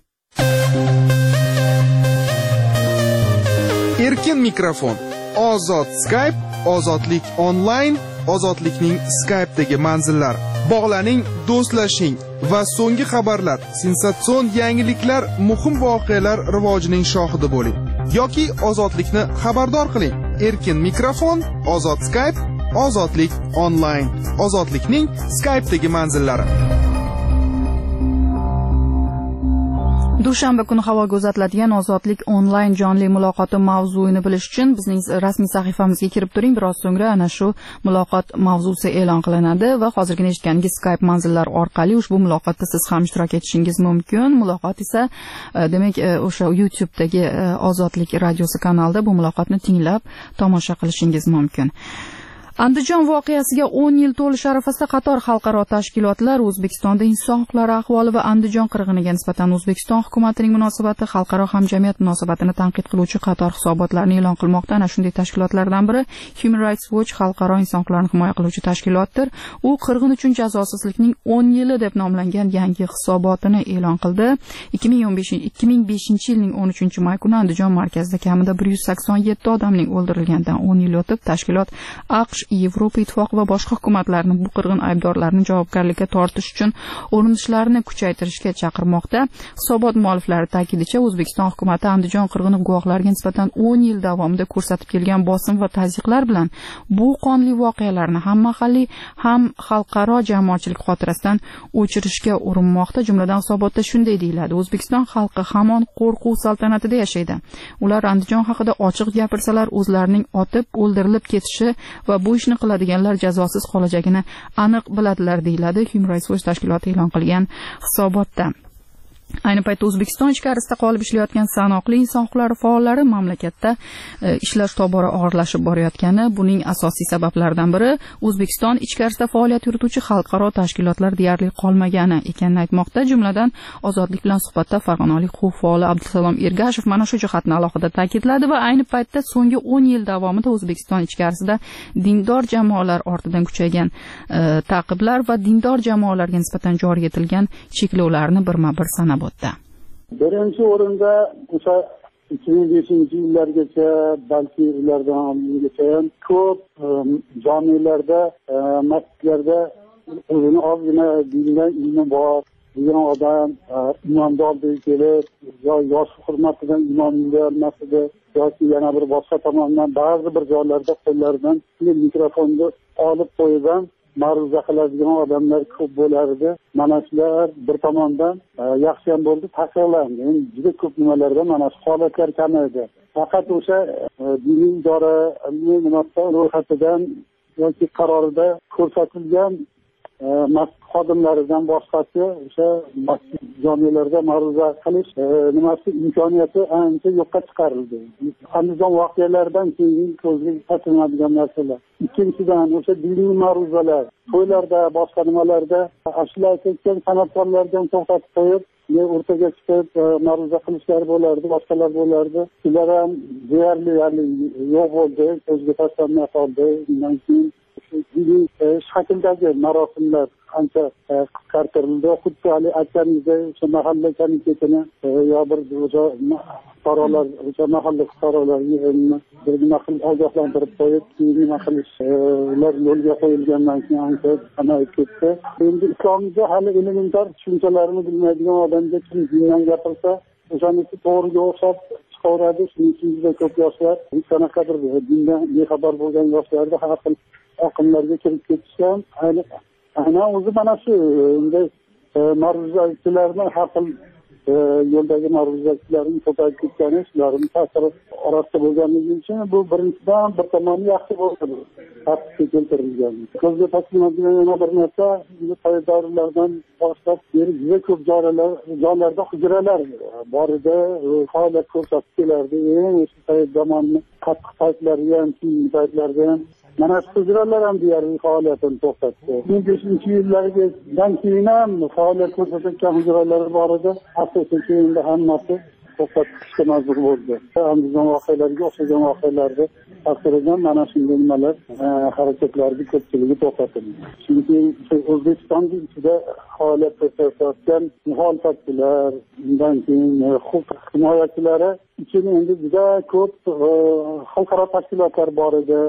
Erkin mikrofon, ozod Skype, ozodlik onlayn, ozodlikning Skype'dagi manzillari. Bog'laning, do'stlashing va so'nggi xabarlar, sensatsion yangiliklar, muhim voqealar rivojining shohidi bo'ling yoki ozodlikni xabardor qiling. Erkin mikrofon, ozod Skype, ozodlik onlayn, ozodlikning Skype'dagi manzillari. Dushanba kuni havoga uzatiladigan Ozodlik onlayn jonli muloqoti mavzuini bilish uchun bizning rasmiy sahifamizga kirib turing. Biroz so'ngra ana shu muloqot mavzusi e'lon qilinadi va hozirgina eshitganingiz Skype manzillari orqali ushbu muloqotda siz ham ishtirok etishingiz mumkin. Muloqot esa demak o'sha YouTube'dagi Ozodlik radiosi kanalida bu muloqotni tinglab tomosha qilishingiz mumkin. Andijon voqeasiga 10 yil to'lish arafasida qator xalqaro tashkilotlar O'zbekistonda inson huquqlari ahvoli va Andijon qirg'iniga nisbatan O'zbekiston hukumatining munosabati, xalqaro hamjamiyat munosabatini tanqid qiluvchi qator hisobotlarni e'lon qilmoqda. Ana shunday tashkilotlardan biri Human Rights Watch, xalqaro inson huquqlarini himoya qiluvchi tashkilotdir. U qirg'in uchun jazosizlikning 10 yili deb nomlangan yangi hisobotini e'lon qildi. 2005 yilning 13-may kuni Andijon markazida kamida 187 odamning o'ldirilganidan 10 yil o'tib, tashkilot AQSh, Yevropa ittifoqi va boshqa hukumatlarni bu qirg'in aybdorlarini javobgarlikka tortish uchun urinishlarini kuchaytirishga chaqirmoqda. Hisobot mualliflari ta'kidicha, O'zbekiston hukumati Andijon qirg'ini guvohlariga nisbatan 10 yil davomida ko'rsatib kelgan bosim va tazyiqlar bilan bu qonli voqealarni ham mahalliy, ham xalqaro jamoatchilik xotirasidan o'chirishga urinmoqda. Jumladan hisobotda shunday deyiladi: O'zbekiston xalqi hamon qo'rquv saltanatida yashaydi. Ular Andijon haqida ochiq gapirsalar, o'zlarining otib, o'ldirilib ketishi va bu ishni qiladiganlar jazosiz qolajagini aniq biladilar, deyiladi Human Rights Watch tashkiloti e'lon qilgan hisobotda. Ayni paytda O'zbekiston ichkarisida qolib ishlayotgan sanoqli inson huquqlari faollari mamlakatda ishlash tobora og'irlashib borayotgani, buning asosiy sabablaridan biri O'zbekiston ichkarisida faoliyat yurituvchi xalqaro tashkilotlar deyarli qolmagani ekanini aytmoqda. Jumladan Ozodlik bilan suhbatda farg'onalik huquq faoli Abdusalom Ergashev mana shu jihatni alohida ta'kidladi va ayni paytda so'nggi 10 yil davomida O'zbekiston ichkarisida dindor jamoalar ortidan kuchaygan ta'qiblar va dindor jamoalarga nisbatan joriy etilgan cheklovlarni birma-bir sanab o'tdi. Birinchi o'rinda o'sha 2005-yillargacha, balki ulardan oldingacha ham ko'p jamilarda, masjidlarda o'zini ozgina dindan ilmi bor degan odam imomni oldiga kelib, yosh hurmatidan imomni olmasdi yoki yana bir boshqa tomondan ba'zi bir joylarda qo'llaridan mikrofonni olib qo'yib ham ma'ruza qiladigan odamlar ko'p bo'lardi. Mana shular bir tomondan yaxshi ham bo'ldi, taqiqlandi. Endi juda ko'p nimalarda mana shu holatlar kamaydi. Faqat o'sha diniy idora ro'yxatidan yoki qarorida ko'rsatilgan masjid xodimlaridan boshqasi o'sha masjid jamiyalarda ma'ruza qilish nimasi imkoniyati ancha yo'qqa chiqarildi. Andijon voqealaridan keyin ko'zga tashlanadigan narsalar. Ikkinchidan o'sha diniy ma'ruzalar, to'ylarda, boshqa nimalarda ashula aytgan san'atkorlardan to'xtatib qo'yib, o'rtaga chiqib ma'ruza qilishlar bo'lardi, boshqalar bo'lardi. Ular ham deyarli yo'q bo'ldi, ko'zga tashlanmay qoldi. Undan keyin diniy shakldagi marosimlar ancha qisqartirildi. Xuddi hali aytganimizdek, o'sha mahalla komitetini yo bir o'sha fuqarolar, o'sha mahalla fuqarolarga bir nima qilib ogohlantirib qo'yib, nima qilishlar yo'lga qo'yilgandan keyin ancha kamayib ketdi. Endi islomda hali elementar tushunchalarni bilmaydigan odamga kim dindan gapirsa, o'shaniki to'g'riga o'xshab chiqaveradi. Shuning uchun juda ko'p yoshlar hech qanaqadir dindan bexabar bo'lgan yoshlarda har xil oqimlarga kirib ketishgan. Aynan o'zi mana shu bunday ma'ruzachilarni har xil yo'ldagi ma'ruzachilarning ko'payib ketgani shularning ta'siri orasida bo'lganligi uchun bu birinchidan bir tomoni yaxshi bo'ldi. Tartibga keltirilgan. Ko'zga tashlanadigan yana bir narsa, davrlardan boshlab juda ko'p joylarda hujralar bor edi, faoliyat ko'rsatib kelardi. O'sha zamonning qattiq paytlariga ham, keyingi paytlarga ham mana shu hujralar ham deyarli faoliyatini to'xtatdi. 2005-yillardan keyin ham faoliyat ko'rsatgan hujralar bor edi. Asosiy keyinda hammasi to'xtatishga majbur bo'ldi. Andijon voqealariga o'xshagan voqealarda ta'siridan mana shunday nimalar harakatlarning ko'pchiligi to'xtatildi. Chunki O'zbekistonning ichida faoliyat ko'rsatayotgan muxolifatchilar, undan keyin huquq himoyachilari uchun endi juda ko'p xalqaro tashkilotlar bor edi.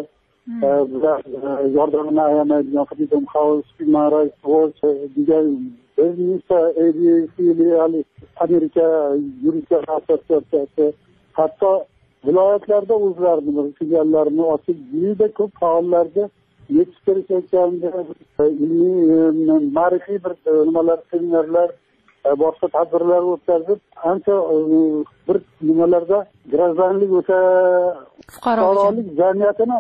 Yordamini ayamaydigan Freedom House, Human Rights Watch degan bir nechta filiali Amerika yuristlar assotsiatsiyasi, hatto viloyatlarda o'zlarining filiallarini ochib, juda ko'p faollarga yetishtirishayotganda ilmiy ma'rifiy bir nimalar, seminarlar, boshqa tadbirlar o'tkazib, ancha bir nimalarda gражданlik o'sha fuqarolik jamiyatini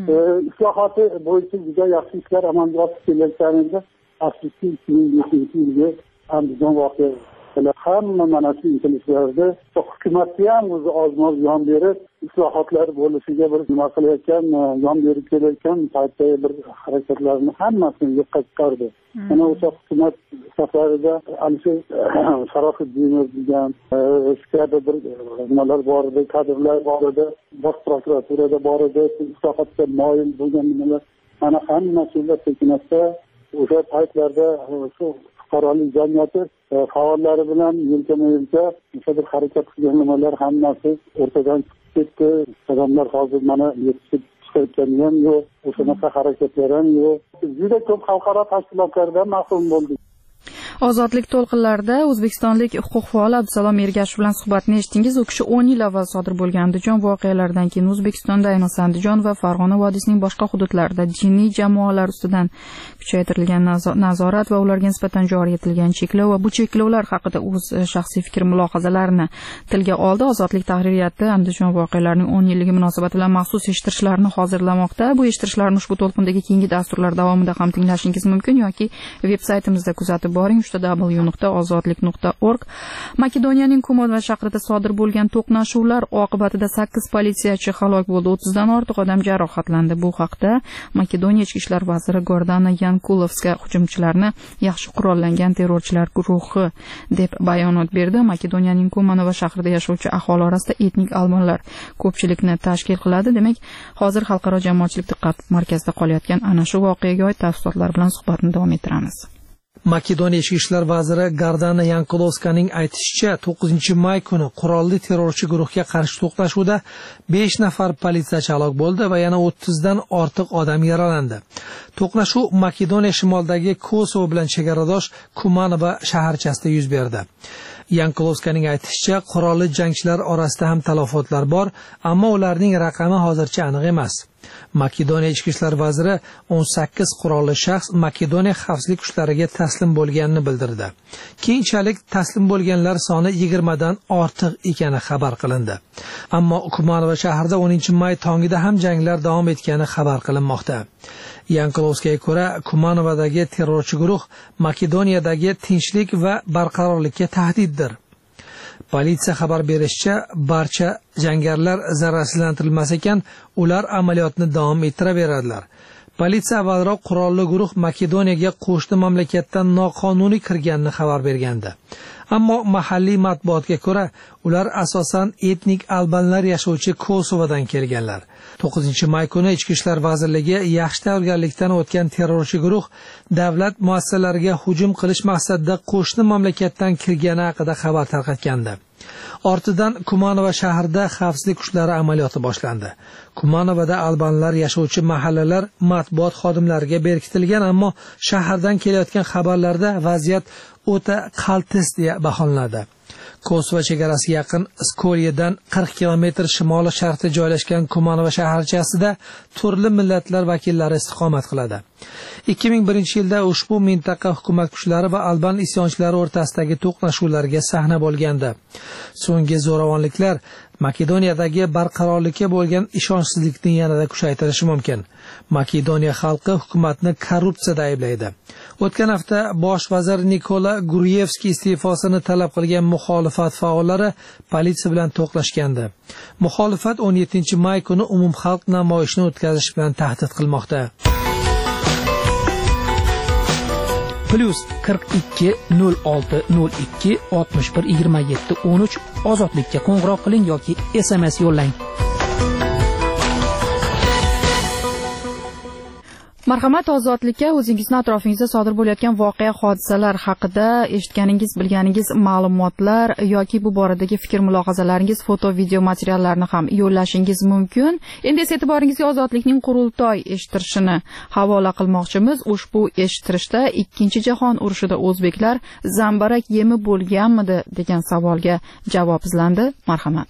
islohoti bo'yicha juda yaxshi ishlar amalga oshib kelayotganida, afsuski 2005-yilga Andijon voqealari hamma mana shu intilishlarda hukumatga ham o'zi oz-moz yon berib, islohotlar bo'lishiga bir nima qilayotgan, yon berib kelayotgan paytda bir harakatlarni hammasini yo'qqa chiqardi. Mana o'sha hukumat safarida Alisher Sharofiddinov degan kabi bir nimalar bor edi, kadrlar bor edi, bosh prokuraturada bor edi, islohotga moyil bo'lgan nimalar. Mana hamma shular tekinasda o'sha paytlarda shu fuqarolik jamiyati faollari bilan yelkama-yelka o'sha bir harakat qilgan nimalar hammasi o'rtadan ketdi. Odamlar hozir mana yetishib chiqayotgani ham yo'q, o'shanaqa harakatlar ham yo'q. Juda ko'p xalqaro tashkilotlardan mahrum bo'ldik. Ozodlik to'lqinlarida o'zbekistonlik huquq faoli Abdusalom Ergashev bilan suhbatni eshitdingiz. U kishi 10 yil avval sodir bo'lgan Andijon voqealaridan keyin O'zbekistonda, ayniqsa Andijon va Farg'ona vodiysining boshqa hududlarida diniy jamoalar ustidan kuchaytirilgan nazorat va ularga nisbatan joriy etilgan cheklov va bu cheklovlar haqida o'z shaxsiy fikr mulohazalarini tilga oldi. Ozodlik tahririyati Andijon voqealarining 10 yilligi munosabati bilan maxsus eshittirishlarni hozirlamoqda. Bu eshittirishlarni ushbu to'lqindagi keyingi dasturlar davomida ham tinglashingiz mumkin yoki veb-saytimizda kuzatib boring. www.ozodlik.org. Makedoniyaning Kumon shahrida sodir bo'lgan to'qnashuvlar oqibatida 8 politsiyachi halok bo'ldi, 30 dan ortiq odam jarohatlandi. Bu haqda Makedoniya ichki ishlar vaziri Gordana Yankulovska hujumchilarni yaxshi qurollangan terrorchilar guruhi deb bayonot berdi. Makedoniyaning Kumon shahrida yashovchi aholi orasida etnik albanlar ko'pchilikni tashkil qiladi. Demak, hozir xalqaro jamoatchilik diqqat markazida qolayotgan ana shu voqeaga oid tafsilotlar bilan suhbatni davom ettiramiz. Makedoniya ichki ishlar vaziri Gordana Yankulovskaning aytishicha, 9-may kuni qurolli terrorchi guruhga qarshi to'qnashuvda 5 nafar politsiyachi halok bo'ldi va yana 30 dan ortiq odam yaralandi. To'qnashuv Makedoniya shimolidagi Kosovo bilan chegaradosh Kumanova shaharchasida yuz berdi. Yankulovskaning aytishicha, qurolli jangchilar orasida ham talafotlar bor, ammo ularning raqami hozircha aniq emas. Makedoniya ichki ishlar vaziri 18 qurolli shaxs Makedoniya xavfsizlik kuchlariga taslim bo'lganini bildirdi. Keyinchalik taslim bo'lganlar soni 20 dan ortiq ekani xabar qilindi. Ammo Kumanova shahrida 10-may tongida ham janglar davom etgani xabar qilinmoqda. Yankolovskaga ko'ra, Kumanovadagi terrorchi guruh Makedoniyadagi tinchlik va barqarorlikka tahdiddir. Politsiya xabar berishicha, barcha jangarilar zararsizlantirilmas ekan, ular amaliyotni davom ettiraveradilar. Politsiya avvalroq qurolli guruh Makedoniyaga qo'shni mamlakatdan noqonuniy kirganini xabar bergandi. Ammo mahalliy matbuotga ko'ra, ular asosan etnik albanlar yashovchi Kosovodan kelganlar. 9-may kuni Ichki ishlar vazirligi yaxshi tayyorgarlikdan o'tgan terrorchi guruh davlat muassasalariga hujum qilish maqsadida qo'shni mamlakatdan kirgani haqida xabar tarqatgandi. Ortidan Kumanova shahrida xavfsizlik kuchlari amaliyoti boshlandi. Kumanovada albanlar yashovchi mahallalar matbuot xodimlariga berkitilgan, ammo shahardan kelayotgan xabarlarda vaziyat o'ta qaltis deya baholanadi. Kosovo chegarasiga yaqin Skoliyadan 40 kilometr shimoli sharqda joylashgan Kumanova shaharchasida turli millatlar vakillari istiqomat qiladi. 2001-yilda ushbu mintaqa hukumat kuchlari va alban isyonchilari o'rtasidagi to'qnashuvlarga sahna bo'lgandi. So'nggi zo'ravonliklar Makedoniyadagi barqarorlikka bo'lgan ishonchsizlikni yanada kuchaytirishi mumkin. Makedoniya xalqi hukumatni korrupsiyada ayblaydi. O'tgan hafta bosh vazir Nikola Guriyevskiy iste'fosini talab qilgan muxolifat faollari politsiya bilan to'qnashgandi. Muxolifat 17-may kuni umumxalq namoyishini o'tkazish bilan tahdid qilmoqda. +42 06 02 61 27 13 ozodlikka qo'ng'iroq qiling yoki SMS yo'llang. Marhamat, ozodlikka o'zingizni atrofingizda sodir bo'layotgan voqea hodisalar haqida eshitganingiz, bilganingiz ma'lumotlar yoki bu boradagi fikr mulohazalaringiz, foto, video materiallarni ham yo'llashingiz mumkin. Endi esa e'tiboringizga ozodlikning qurultoy eshittirishini havola qilmoqchimiz. Ushbu eshittirishda 2-jahon urushida o'zbeklar zambarak yemi bo'lganmidi degan savolga javob izlandi. Marhamat.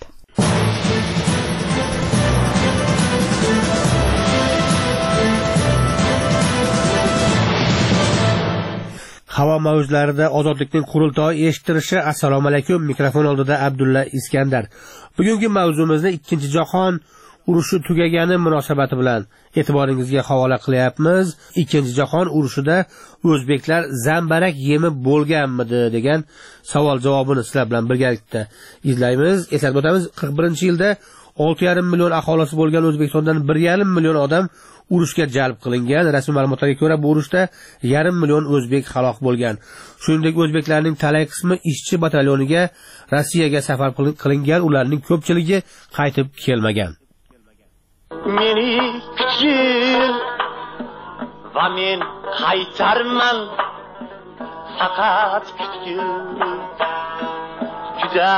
Havo mavjlarida ozodlikning qurultoyi eshittirishi. Assalomu alaykum. Mikrofon oldida Abdulla Iskandar. Bugungi mavzumizni 2-jahon urushi tugagani munosabati bilan e'tiboringizga havola qilyapmiz. 2-jahon urushida o'zbeklar zambarak yemi bo'lganmidi degan savol javobini sizlar bilan birgalikda izlaymiz. Eslatib o'tamiz, 41-yilda 6,5 million aholisi bo'lgan O'zbekistondan 1,5 million odam urushga jalb qilingan. Rasmiy ma'lumotlarga ko'ra bu urushda 1,5 million o'zbek halok bo'lgan. Shuningdek, o'zbeklarning talay qismi ishchi batalyoniga Rossiyaga safar qilingan, ularning ko'pchiligi qaytib kelmagan. Meni kuchil va men qaytarman faqat kuchil. Juda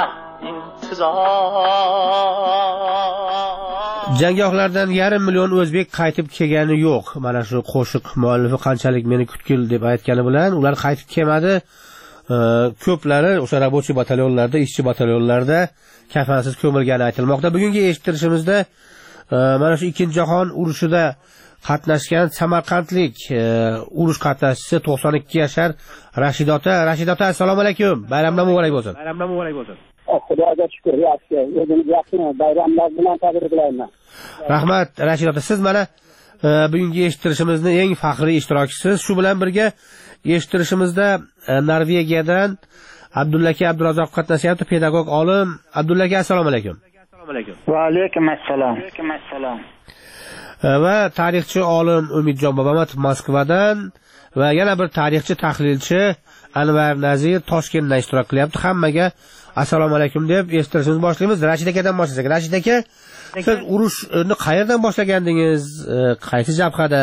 Janggohlardan 1,5 million o'zbek qaytib kelgani yo'q. Mana shu qo'shiq muallifi qanchalik meni kutkil deb aytgani bilan ular qaytib kelmadi. Ko'plari o'sha rabochiy batalyonlarda, ishchi batalyonlarda kafansiz ko'milgani aytilmoqda. Bugungi eshittirishimizda mana shu 2-jahon urushida qatnashgan samarqandlik urush qatnashchisi 92 yashar Rashid ota. Assalomu alaykum. Bayramlar muborak bo'lsin. Xudoga shukr, yaxshi. O'zingiz yaxshimi? Bayramlar bilan tabriklayman. Rahmat Rashid ota. Siz mana bugungi eshittirishimizning eng faxriy ishtirokchisiz. Shu bilan birga eshittirishimizda Norvegiyadan Abdulla aka Abdurazzoq qatnashyapti, pedagog olim. Abdulla aka, assalomu alaykum. Va alaykum assalom. Va tarixchi olim Umidjon Bobomat Moskvadan va yana bir tarixchi tahlilchi Anvar Nazir Toshkentdan ishtirok qilyapti. Hammaga assalomu alaykum deb eshittirishimizni boshlaymiz. Rashid akadan boshlasak. Rashid aka, siz urushni qayerdan boshlagandingiz? Qaysi jabhada?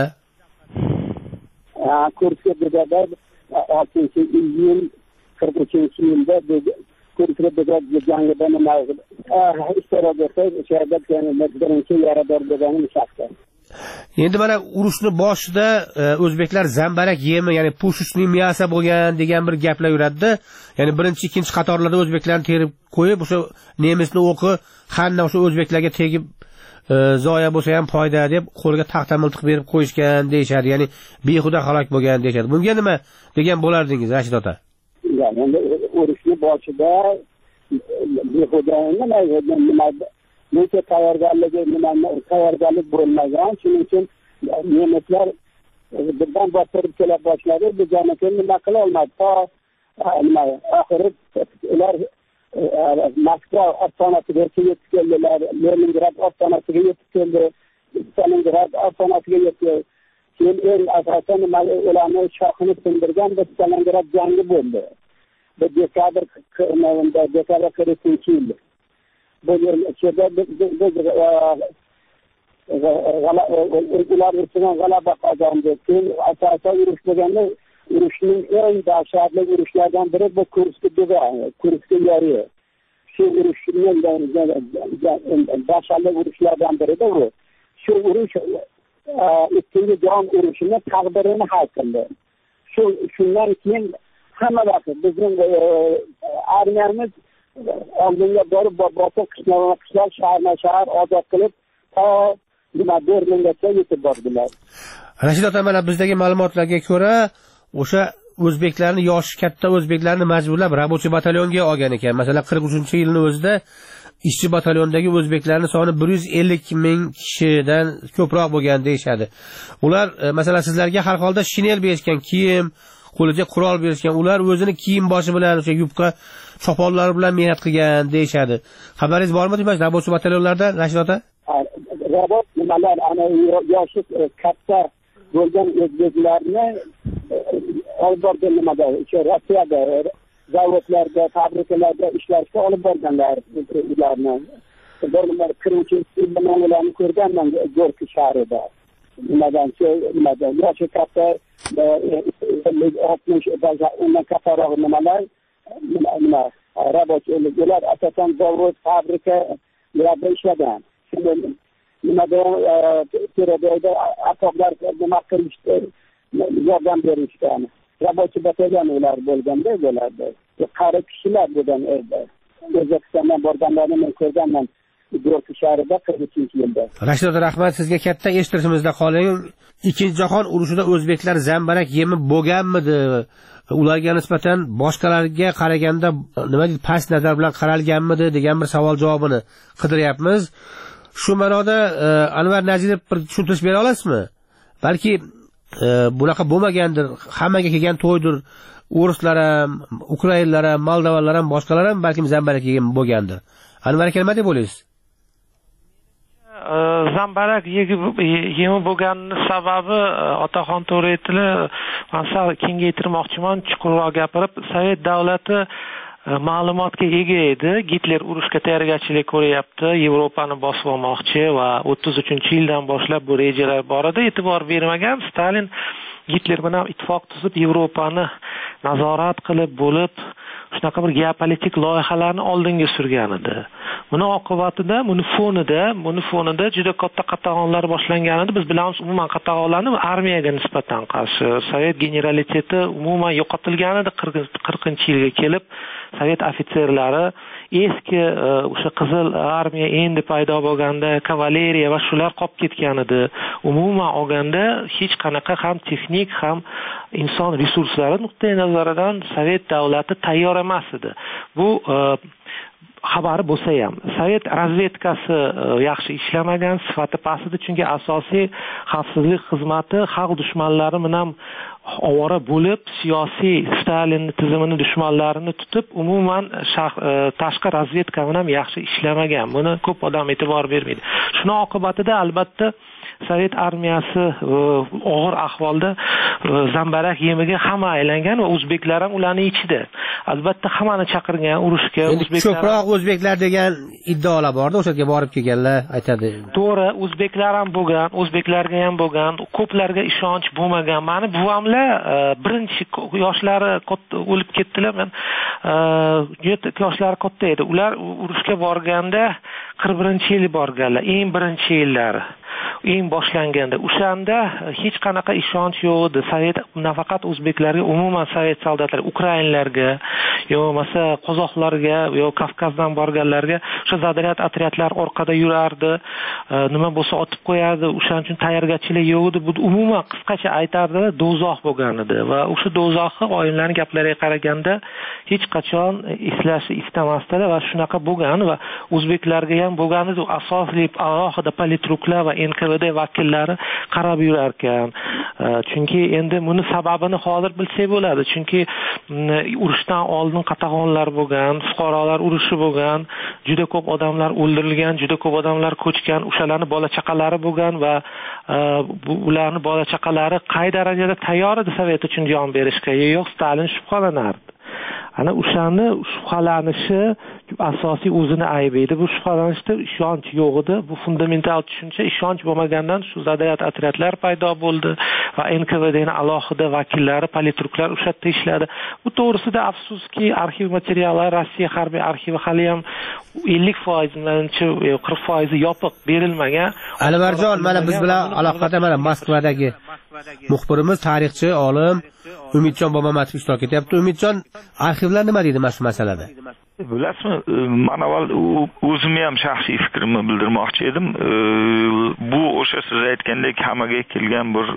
Kurskga brigada 6-iyul 43-yilda Kurskga jangida nima ishtirok etib, o'sha birinchi yarador bo'lganim shaxsan. Endi mana urushni boshida o'zbeklar zambarak yemi, ya'ni pushishning miyasi bo'lgan degan bir gaplar yuradi. Ya'ni birinchi, ikkinchi qatorlarda o'zbeklarni terib qo'yib, o'sha nemisning o'qi hamma o'sha o'zbeklarga tegib zoya bo'lsa ham foyda deb qo'lga taxta miltiq berib qo'yishgan deyishadi, ya'ni behuda halok bo'lgan deyishadi. Bunga nima degan bo'lardingiz, Rashid ota? Endi urushni boshida behuda nima necha tayyorgarlik bo'lmagan, shuning uchun nemislar birdan bostirib kela boshladi. Biz nima qila olmadi. Oxiri ular Moskva ostonasiga yetib keldilar, Leningrad ostonasiga yetib keldi, Stalingrad ostonasiga yetdi. Keyin eng asosan ularni shohini sindirgan bir Stalingrad jangi bo'ldi. Bu dekabr 40-yil. Bu yerda ular ustidan g'alaba qozondi. Keyin asosan urush bo'lganda urushning eng dahshatli urushlaridan biri bu Kurskka yori. Shu urushning dahshatli urushlaridan biridir u. Shu urush ikkinchi jahon urushini taqdirini hal qildi. Shundan keyin hamma vaqt bizning armiyamiz oldinga borib bosib qishlar shahar ozod qilib Berlingacha yetib bordilar. Rashid ota, mana bizdagi ma'lumotlarga ko'ra, o'sha o'zbeklarni, yoshi katta o'zbeklarni majburlab rabochiy batalyonga olgan ekan. Masalan, 43-yilning o'zida ishchi batalyondagi o'zbeklarning soni 150 ming kishidan ko'proq bo'lgan deyshadi. Ular masalan sizlarga har holda shinel berishgan, kiyim, qo'liga qurol berishgan. Ular o'zini kiyim boshi bilan, o'sha yubqa choponlar bilan mehnat qilgan deyshadi. Xabaringiz bormi demak rabochiy batalyonlarda, Rashid ota? Rabot nimalar, ana yoshi katta bo'lgan o'zbeklarni olib borgan nimada, o'sha Rossiyada zavodlarda, fabrikalarda ishlashga olib borganlar ularni. Ular kiruvchi bilan ularni ko'rganman Gorki shahrida. Nimadan yoshi katta 60 undan kattaroq nimalar rabochilar asosan zavod, fabrikalarda ishlagan. Nimada Teredoyda asoblar nima qilishdi, yordam berishgan. Rabochiy batalyon ular bo'lganda bo'lardi. Qari kishilar bo'lgan edi. O'zbekistondan borganlarni men ko'rganman Gorki shahrida 43-yilda. Rashid ota, rahmat sizga, katta eshitishimizda qoling. Ikkinchi jahon urushida o'zbeklar zambarak yemi bo'lganmidi? Ularga nisbatan boshqalarga qaraganda nima deydi, past nazar bilan qaralganmidi degan bir savol javobini qidiryapmiz. Shu ma'noda Anvar Nazirov bir tushuntirish bera olasizmi? Balki bunaqa bo'lmagandir, hammaga kelgan to'ydir. O'rislar ham, ukrainlar ham, moldovalar ham, boshqalar ham balkim zambarak yegan bo'lgandir. Anvar aka, nima deb o'ylaysiz? Zambarak yemi bo'lganini sababi otaxon to'g'ri aytdilar. Men sal kengaytirmoqchiman, chuqurroq gapirib, Sovet davlati ma'lumotga ega edi. Gitler urushga tayyorgarchilik ko'ryapti, Yevropani bosib olmoqchi va 33-yildan boshlab bu rejalar bor edi. E'tibor bermagan. Stalin Gitler bilan ittifoq tuzib Yevropani nazorat qilib bo'lib shunaqa bir geopolitik loyihalarni oldinga surgan edi. Buni oqibatida, buni fonida juda katta qatag'onlar boshlangan edi. Biz bilamiz, umuman qatag'onlarni armiyaga nisbatan qarshi Sovet generaliteti umuman yo'qotilgan edi. 40-yilga kelib Sovet ofitserlari eski o'sha qizil armiya endi paydo bo'lganda kavaleriya va shular qolib ketgan edi. Umuman olganda hech qanaqa ham texnik ham inson resurslari nuqtai nazaridan Sovet davlati tayyor emas edi. Bu xabari bo'lsa ham Sovet razvedkasi yaxshi ishlamagan, sifati past edi, chunki asosiy xavfsizlik xizmati xalq dushmanlari bilan ovora bo'lib, siyosiy Stalin tizimini dushmanlarini tutib, umuman tashqi razvedka bilan yaxshi ishlamagan. Buni ko'p odam e'tibor bermaydi. Shuning oqibatida albatta Sovet armiyasi og'ir ahvolda zambarak yemiga hamma aylangan va o'zbeklar ham ularning ichida. Albatta hammani chaqirgan urushga o'zbeklar. Ko'proq o'zbeklar degan iddaolar borda, o'sha yerga borib kelganlar aytadi. To'g'ri, o'zbeklar ham bo'lgan, o'zbeklarga ham bo'lgan, ko'plarga ishonch bo'lmagan. Mani buvamlar birinchi yoshlari o'lib ketdilar. Men yoshlari katta edi. Ular urushga borganda 41-yil borganlar, eng birinchi yillari. eng boshlanganda o'shanda hech qanaqa ishonch yo'q edi. Sovet nafaqat o'zbeklarga, umuman sovet soldatlari, ukrainlarga, yo bo'lmasa qozoqlarga, yo Kavkazdan borganlarga o'sha zaryad otryadlar orqada yurardi, nima bo'lsa otib qo'yardi. O'shaning uchun tayyorgarchilik yo'q edi. Bu umuman qisqacha aytardilar, do'zax bo'lgan edi va o'sha do'zaxni oyimlarning gaplariga qaraganda hech qachon eslashni istamasdilar va shunaqa bo'lgan va o'zbeklarga ham bo'lgan edi. Asosli alohida politruklar va NKVD vakillari qarab yurar ekan. Chunki endi buni sababini hozir bilsak bo'ladi. Chunki urushdan oldin qatag'onlar bo'lgan, fuqarolar urushi bo'lgan, juda ko'p odamlar o'ldirilgan, juda ko'p odamlar ko'chgan, o'shalarning bola chaqalari bo'lgan va ularning bola chaqalari qay darajada tayyor edi Sovet uchun jon berishga, yo'q Stalin shubhalanardi. Ana o'shani shubhalanishi asosiy o'zini aybi edi. Bu shubhalanishda ishonch yo'q edi. Bu fundamental tushuncha. Ishonch bo'lmagandan shu zaryad otryadlar paydo bo'ldi va NKVDning alohida vakillari, politruklar o'sha yerda ishladi. Bu to'g'risida afsuski arxiv materiallar Rossiya harbiy arxivi hali ham 50% menimcha 40% yopiq berilmagan. Alvarjon, mana biz bilan aloqada mana Moskvadagi muxbirimiz, tarixchi, olim Umidjon Bobomatov ishtirok etyapti. Umidjon, arxivlar nima deydi mana shu masalada? Bilasizmi, men avval o'zimni ham shaxsiy fikrimni bildirmoqchi edim. Bu o'sha siz aytgandek hammaga kelgan bir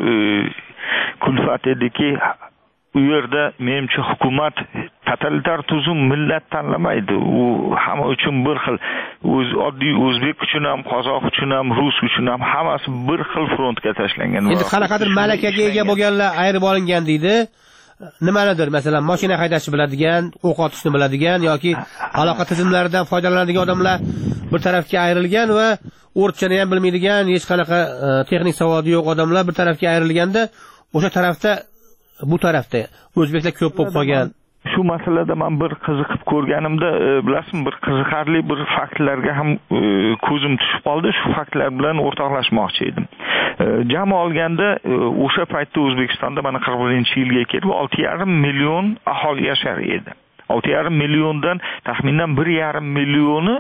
kulfat ediki, u yerda menimcha hukumat totalitar tuzum millat tanlamaydi. U hamma uchun bir xil. Oddiy o'zbek uchun ham, qozoq uchun ham, rus uchun ham hammasi bir xil frontga tashlangan. Endi qanaqadir malakaga ega bo'lganlar ayirib olingan deydi. Nimanidir, masalan, mashina haydashni biladigan, o'q otishni biladigan yoki aloqa tizimlaridan foydalanadigan odamlar bir tarafga ayrilgan va o'rtchani ham bilmaydigan, hech qanaqa texnik savodi yo'q odamlar bir tarafga ayrilganda, o'sha tarafda bu tarafda o'zbeklar ko'p bo'lib qolgan. Shu masalada men bir qiziqib ko'rganimda, bilasizmi, bir qiziqarli bir faktlarga ham ko'zim tushib qoldi. Shu faktlar bilan o'rtoqlashmoqchi edim. Jami olganda o'sha paytda O'zbekistonda mana 41-yilga kelib 6,5 million aholi yashar edi. 6,5 milliondan taxminan 1,5 millioni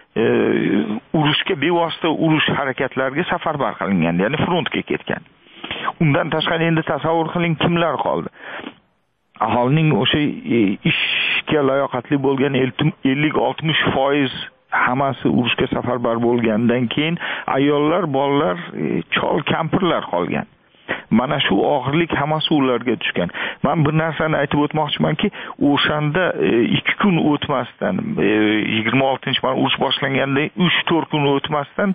urushga bevosita urush harakatlariga safarbar qilingan, ya'ni frontga ketgan. Undan tashqari endi tasavvur qiling, kimlar qoldi? Aholining o'sha ishga layoqatli bo'lgan 50-60% hammasi urushga safarbar bo'lgandan keyin ayollar, bolalar, chol, kampirlar qolgan. Mana shu og'irlik hammasi ularga tushgan. Men bir narsani aytib o'tmoqchimanki, o'shanda 2 kun o'tmasdan 26-mar urush boshlanganda 3-4 kun o'tmasdan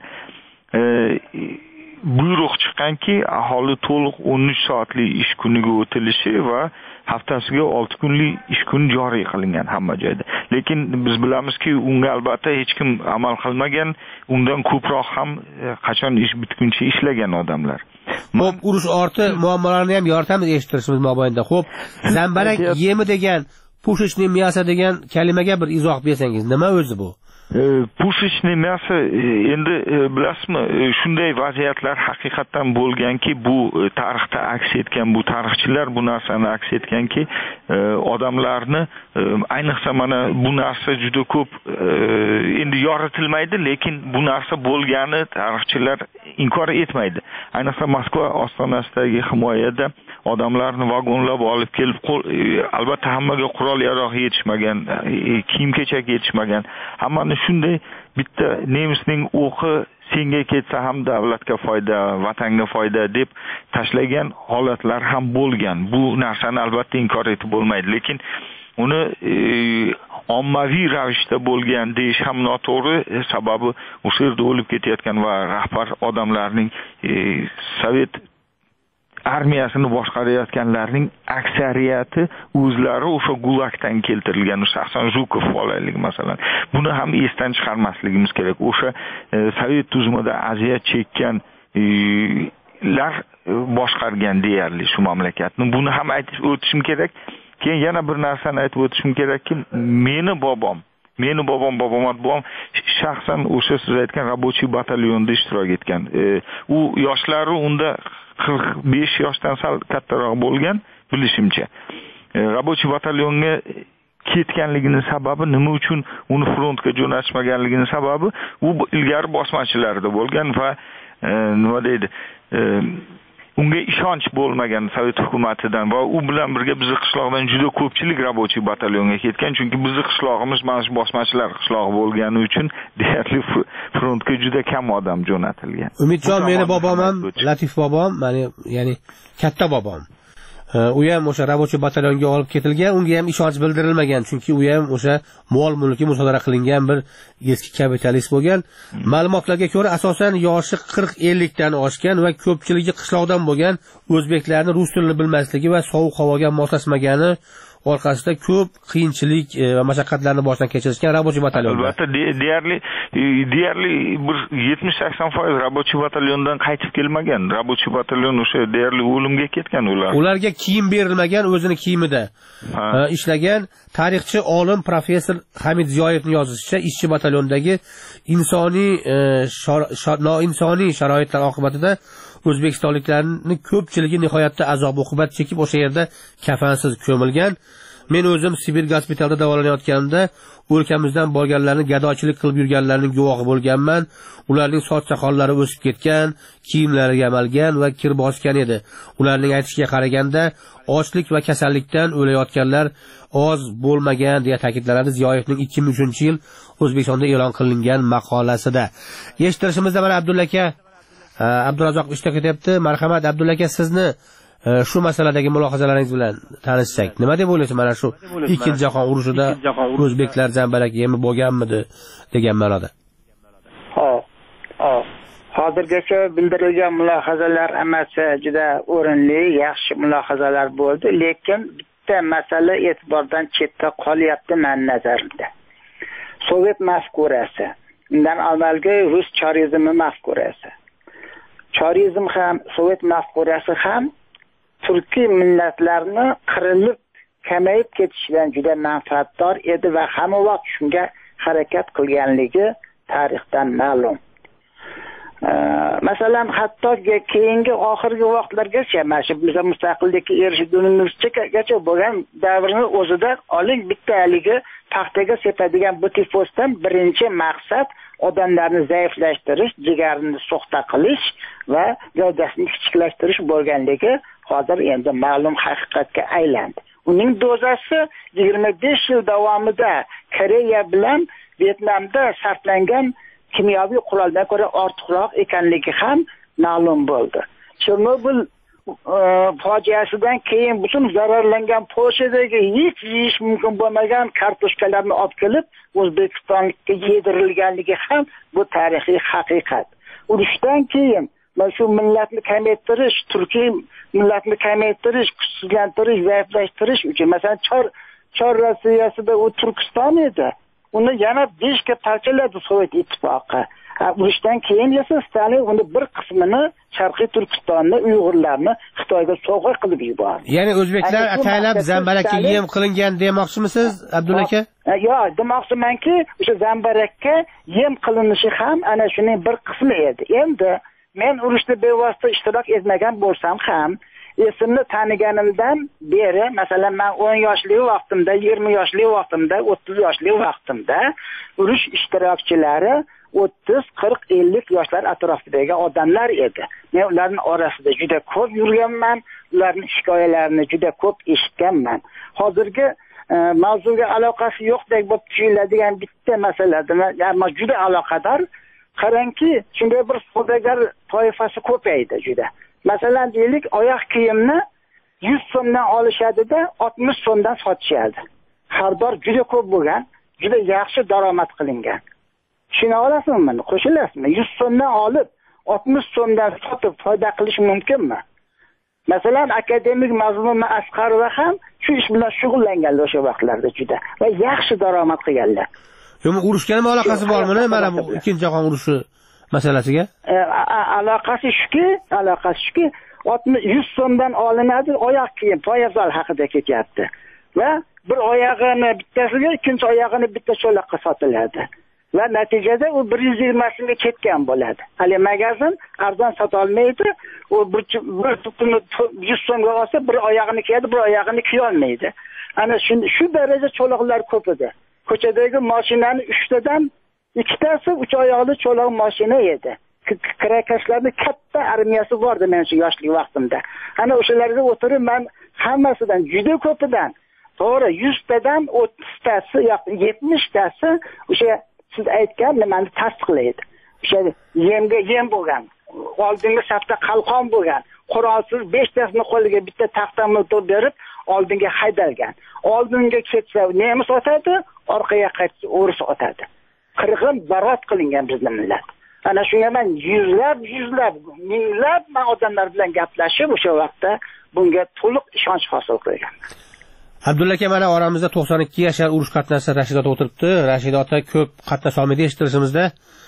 buyruq chiqqanki, aholi to'liq 13 soatli ish kuniga o'tilishi va haftasiga 6 kunlik ish kuni joriy qilingan hamma joyda. Lekin biz bilamizki, unga albatta hech kim amal qilmagan, undan ko'proq ham qachon ish bitguncha ishlagan odamlar. Xo'p, urush orti muammolarni ham yordamida eshittirishimiz mobaynida. Xo'p, zambarak yemi degan, pushishni мясо degan kalimaga bir izoh bersangiz, nima o'zi bu? Pushishni мясо endi bilasizmi, shunday vaziyatlar haqiqatan bo'lganki, bu tarixda aks etgan, bu tarixchilar bu narsani aks etganki, odamlarni ayniqsa mana bu narsa juda ko'p endi yoritilmaydi, lekin bu narsa bo'lgani tarixchilar inkor etmaydi. Ayniqsa Moskva ostonasidagi himoyada odamlarni vagonlab olib kelib, albatta hammaga qurol yarog' yetishmagan, kiyim-kechak yetishmagan, hammani shunday bitta nemisning o'qi senga ketsa ham davlatga foyda, vatanga foyda deb tashlagan holatlar ham bo'lgan. Bu narsani albatta inkor etib bo'lmaydi, lekin uni ommaviy ravishda bo'lgan deyish ham noto'g'ri, sababi o'sha yerda o'lib ketayotgan va rahbar odamlarning Sovet armiyasini boshqarayotganlarning aksariyati o'zlari o'sha gulagdan keltirilgan, shaxsan Zhukov olaylik masalan. Buni ham esdan chiqarmasligimiz kerak. O'sha Sovet tuzumida aziyat chekkanlar boshqargan deyarli shu mamlakatni. Buni ham aytib o'tishim kerak. Keyin yana bir narsani aytib o'tishim kerakki, meni bobom Bobomat bobom shaxsan o'sha siz aytgan rabochiy batalyonda ishtirok etgan. U yoshlari unda 45 yoshdan sal kattaroq bo'lgan, bilishimcha. Rabochiy batalyonga ketganligining sababi nima uchun uni frontga jo'natishmaganligining sababi u ilgari bosmachilarda bo'lgan va nima deydi, unga ishonch bo'lmagan Sovet hukumatidan va u bilan birga bizning qishloqdan juda ko'pchilik rabochiy batalyonga ketgan, chunki bizning qishlog'imiz mana shu bosmachilar qishlog'i bo'lgani uchun deyarli frontga juda kam odam jo'natilgan. Umidjon, meni bobom ham, Latif bobom, ya'ni katta bobom. U ham o'sha rabochiy batalyonga olib ketilgan, unga ham ishonch bildirilmagan, chunki u ham o'sha mol-mulki musodara qilingan bir eski kapitalist bo'lgan. Ma'lumotlarga ko'ra, asosan yoshi 40-50 dan oshgan va ko'pchiligi qishloqdan bo'lgan o'zbeklarning rus tilini bilmasligi va sovuq havoga moslashmagani orqasida ko'p qiyinchilik va mashaqqatlarni boshdan kechirishgan rabochiy batalyon. Albatta, deyarli bir 70-80% rabochiy batalyondan qaytib kelmagan. Rabochiy batalyon o'sha deyarli o'limga ketgan ular. Ularga kiyim berilmagan, o'zini kiyimida ishlagan. Tarixchi olim professor Hamid Ziyoyevning yozishicha, ishchi batalyondagi noinsoniy sharoitlar oqibatida o'zbekistonliklarning ko'pchiligi nihoyatda azob-uqubat chekib o'sha yerda kafansiz ko'milgan. Men o'zim Sibir gospitalda davolanayotganimda o'lkamizdan borganlarni gadochilik qilib yurganlarning guvohi bo'lganman. Ularning soch soqollari o'sib ketgan, kiyimlari yamalgan va kir bosgan edi. Ularning aytishiga qaraganda ochlik va kasallikdan o'layotganlar oz bo'lmagan deya ta'kidlanadi Ziyoyevning 2003-yil O'zbekistonda e'lon qilingan maqolasida. Eshittirishimizda mana Abdulla aka Abdurazzoq ishtirok etyapti. Marhamat Abdulla aka, sizni shu masaladagi mulohazalaringiz bilan tanishsak, nima deb o'ylaysiz? Mana shu Ikkinchi jahon urushida o'zbeklar zambarak yemi bo'lganmidi degan ma'noda. Hozirgacha bildirilgan mulohazalar hammasi juda o'rinli, yaxshi mulohazalar bo'ldi, lekin bitta masala e'tibordan chetda qolyapti men nazarimda. Sovet mafkurasi, undan avvalgi rus charizmi mafkurasi. Charizm ham, Sovet mafkurasi ham turkiy millatlarni qirilib, kamayib ketishidan juda manfaatdor edi va hamma vaqt shunga harakat qilganligi tarixdan ma'lum. Masalan, hatto keyingi oxirgi vaqtlargacha, mana shu biz mustaqillikka erishgunimizgacha bo'lgan davrni o'zida oling, bitta haligi paxtaga sepadigan bu tifosdan birinchi maqsad odamlarni zaiflashtirish, jigarni so'xta qilish va gavdasini kichiklashtirish bo'lganligi hozir endi ma'lum haqiqatga aylandi. Uning dozasi 25 yil davomida Koreya bilan Vyetnamda sarflangan kimyoviy quroldan ko'ra ortiqroq ekanligi ham ma'lum bo'ldi. Chernobil fojiasidan keyin butun zararlangan Polshadagi hech yeyish mumkin bo'lmagan kartoshkalarni olib kelib O'zbekistonga yedirilganligi ham bu tarixiy haqiqat. Urushdan keyin mana shu millatni kamaytirish, turkiy millatni kamaytirish, kuchsizlantirish, zaiflashtirish uchun masalan Chor Rossiyasida u Turkiston edi. Uni yana 5 ga parchaladi Sovet ittifoqi. Urushdan keyin esa Stalin uni bir qismini Sharqiy Turkistonni, Uyg'urlarni Xitoyga sovg'a qilib yubordi. Ya'ni o'zbeklar ataylab zambarakka yem qilingan demoqchimisiz, Abdulla aka? Yo'q, demoqchimanki, o'sha zambarakka yem qilinishi ham ana shuning bir qismi edi. Endi men urushda bevosita ishtirok etmagan bo'lsam ham, esimni taniganimdan beri, masalan, men 10 yoshli vaqtimda, 20 yoshli vaqtimda, 30 yoshli vaqtimda urush ishtirokchilari 30, 40, 50 yoshlar atrofidagi odamlar edi. Men ularning orasida juda ko'p yurganman, ularning hikoyalarini juda ko'p eshitganman. Hozirgi mavzuga aloqasi yo'qdek bo'lib tuyuladigan bitta masalada, ya'ni juda aloqador. Qarangki, shunday bir savdogar toifasi ko'paydi juda. Masalan, deylik, oyoq kiyimni 100 so'mdan olishadi-da, 60 so'mdan sotishadi. Xaridor juda ko'p bo'lgan, juda yaxshi daromad qilingan. Tushuna olasizmi? Qo'shilasizmi? 100 so'mdan olib 60 so'mdan sotib foyda qilish mumkinmi? Masalan, akademik Mazmun Asqarova ham shu ish bilan shug'ullanganlar o'sha vaqtlarda juda va yaxshi daromad qilganlar. Yo'q, urushga nima aloqasi bormi? Mana bu Ikkinchi jahon urushi masalasiga? Aloqasi shuki, 100 so'mdan olinadi oyoq kiyim, poyafzal haqida ketyapti. Va bir oyog'ini bittasiga, ikkinchi oyog'ini bitta cho'loqqa sotiladi. Va natijada u 120 so'mga ketgan bo'ladi. Hali magazin arzon sota olmaydi. U bir tutuni 100 so'mga olsa, bir oyog'ini kiyadi, bir oyog'ini kiy olmaydi. Ana shu daraja cho'loqlar ko'p edi. Ko'chadagi mashinani 3 tadan 2tasi 3 oyoqli cho'loq mashina edi. kirakashlarning katta armiyasi bor edi men shu yoshlik vaqtimda. Ana o'shalarga o'tirib men hammasidan juda ko'pidan to'g'ri 100 tadan 30 tasi yoki 70 tasi o'sha siz aytgan nimani tasdiqlaydi. O'sha yem bo'lgan, oldingi safda qalqon bo'lgan, qurolsiz 5 tasini qo'liga bitta taxtani berib oldinga haydalgan. Oldinga ketsa nemis otadi, orqaga qaytsa o'ris otadi. Qirg'in barot qilingan bizning millat. Ana shunga men yuzlab, minglab odamlar bilan gaplashib o'sha vaqtda bunga to'liq ishonch hosil qilgan. Abdulla aka, mana oramizda 92 yashar urush qatnashchi Rashid ota o'tiribdi. Rashid ota ko'p qatnash olmaydi eshittirishimizda.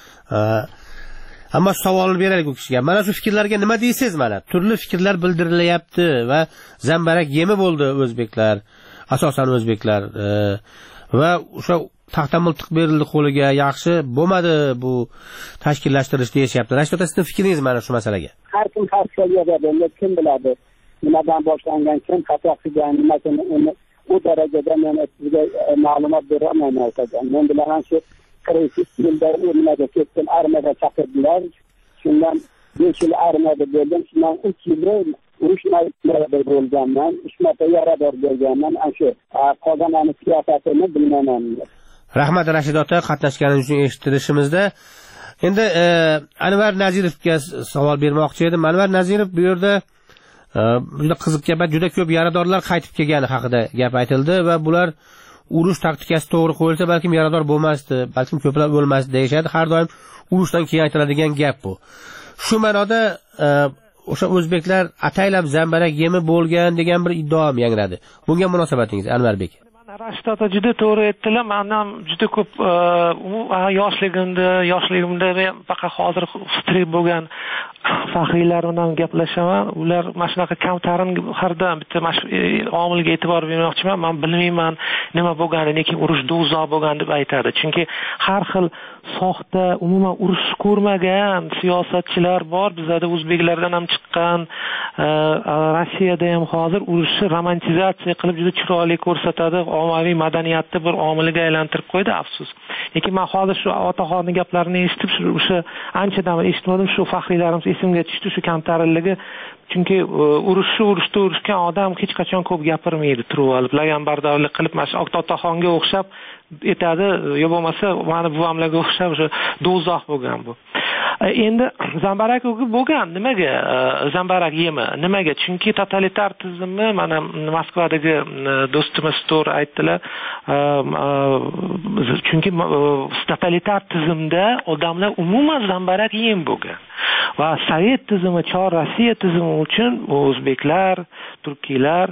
Ammo savolni beraylik u kishiga. Mana shu fikrlarga nima deysiz? Mana turli fikrlar bildirilyapti va zambarak yemi bo'ldi o'zbeklar, asosan o'zbeklar va o'sha taxta miltiq berildi qo'liga, yaxshi bo'lmadi bu tashkillashtirish deyishyapti. Rashid ota, sizning fikringiz mana shu masalaga? Har kim har xil kim biladi? Nimadan boshlangan, kim xato qilgan, nimasini u darajada men sizga ma'lumot bera olmayman aytaman. Men bilaman shu 42 yilda nimaga ketdim, armiyada chaqirdilar. Shundan 5 yil armiyada bo'ldim. Shundan 3 yil urush maydonlarida bo'lganman, 3 marta yarador bo'lganman. Ana shu qolganlarning siyosatini bilmayman. Rahmat Rashid ota, qatnashganingiz uchun eshittirishimizda. Endi Anvar Nazirovga savol bermoqchi edim. Anvar Nazirov bu yerda juda qiziq gap, juda ko'p yaradorlar qaytib kelgani haqida gap aytildi va bular urush taktikasi to'g'ri qo'yilsa balkim yarador bo'lmasdi, balkim ko'plar o'lmasdi deyshadi. Har doim urushdan keyin aytiladigan gap bu. Shu ma'noda o'sha o'zbeklar ataylab zambarak yemi bo'lgan degan bir iddio ham yangradi. Bunga munosabatingiz Anvarbek? Rashid ota juda to'g'ri aytdilar. Men ham juda ko'p yoshligimda faqat hozir strip bo'lgan faxriylar bilan gaplashaman. Ular mana shunaqa kamtarin hardan bitta omilga e'tibor bermoqchiman. Men bilmayman nima bo'lganini, lekin urush do'zax bo'lgan deb aytadi. Chunki har xil soxta, umuman urush ko'rmagan siyosatchilar bor. Bizda o'zbeklardan ham chiqqan, Rossiyada ham hozir urushni romantizatsiya qilib juda chiroyli ko'rsatadi. Ommaviy madaniyatni bir omiliga aylantirib qo'ydi, afsus. Lekin men hozir shu otaxonning gaplarini eshitib, o'sha anchadan eshitmadim, shu faxriylarimiz esimga tushdi, shu kamtarinligi. Chunki urushgan odam hech qachon ko'p gapirmaydi, turib olib, laganbardorlik qilib, mana shu otaxonga o'xshab aytadi, yo bo'lmasa mani buvamlarga o'xshab o'sha do'zax bo'lgan bu. Endi zambarak bo'lgan, nimaga zambarak yemi? Nimaga? Chunki totalitar tizimni mana Moskvadagi do'stimiz to'g'ri aytdilar. Chunki totalitar tizimda odamlar umuman zambarak yem bo'lgan. Va Sovet tizimi, Chor Rossiya tizimi uchun o'zbeklar, turkiylar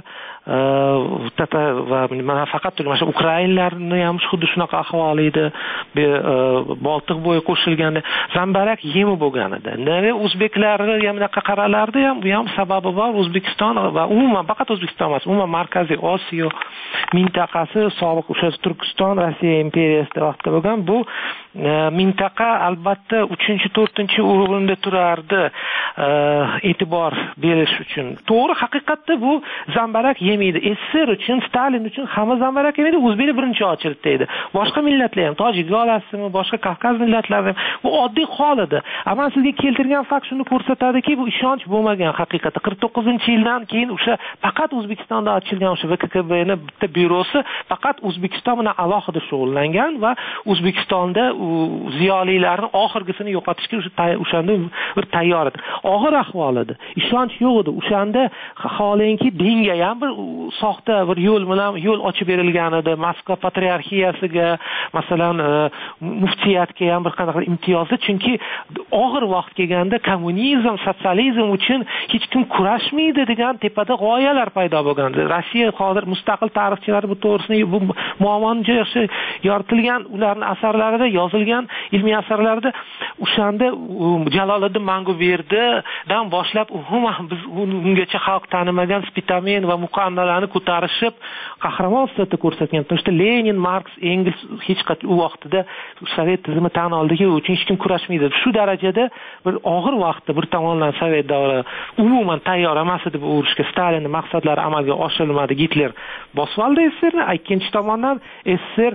va mana faqat mana shu ukrainlarni ham xuddi shunaqa ahvol edi. Boltiq bo'yi qo'shilganda zambarak yemi bo'lgan edi. Nega o'zbeklarni ham bunaqa qaralardi ham, bu ham sababi bor. O'zbekiston va umuman faqat O'zbekiston emas, umuman Markaziy Osiyo mintaqasi, sobiq o'sha Turkiston Rossiya imperiyasida vaqtda bo'lgan bu mintaqa albatta 3-4 o'rinda turardi e'tibor berish uchun. To'g'ri, haqiqatda bu zambarak yemaydi. SSR uchun, Stalin uchun hamma zambarak yemaydi, o'zbeklar birinchi ochildi edi. Boshqa millatlar ham, tojik olasizmi, boshqa Kavkaz millatlari ham bu oddiy hol edi. Ammo sizga keltirgan fakt shuni ko'rsatadiki, bu ishonch bo'lmagan haqiqatda. 49-yildan keyin o'sha faqat O'zbekistonda ochilgan o'sha VKKBning bitta byurosi faqat O'zbekiston bilan alohida shug'ullangan va O'zbekistonda ziyolilarning oxirgisini yo'qotishga o'shanda bir tayyor edi. Og'ir ahvol edi. Ishonch yo'q edi. O'shanda xohlayinki dinga ham bir soxta bir yo'l bilan yo'l ochib berilgan edi. Moskva patriarxiyasiga, masalan, muftiyatga ham bir qanaqa imtiyozli, chunki og'ir vaqt kelganda kommunizm, sotsializm uchun hech kim kurashmaydi degan tepada g'oyalar paydo bo'lgan. Rossiya hozir mustaqil tarixchilar bu to'g'risida bu muammoni yaxshi yoritilgan, ularning asarlarida yozilgan ilmiy asarlarda o'shanda Jaloliddin Manguberdidan boshlab umuman biz ungacha xalq tanimagan Spitamen va muqannalarni ko'tarishib qahramon sifatida ko'rsatgan. To'shda Lenin, Marks, Engels hech qachon u vaqtida Sovet tizimi tan oldiki, uchun hech kim kurashmaydi. Shu darajada bir og'ir vaqtda bir tomondan Sovet davri umuman tayyor emas edi bu urushga. Stalinning maqsadlari amalga oshirilmadi. Gitler bosib oldi SSRni. Ikkinchi tomondan SSR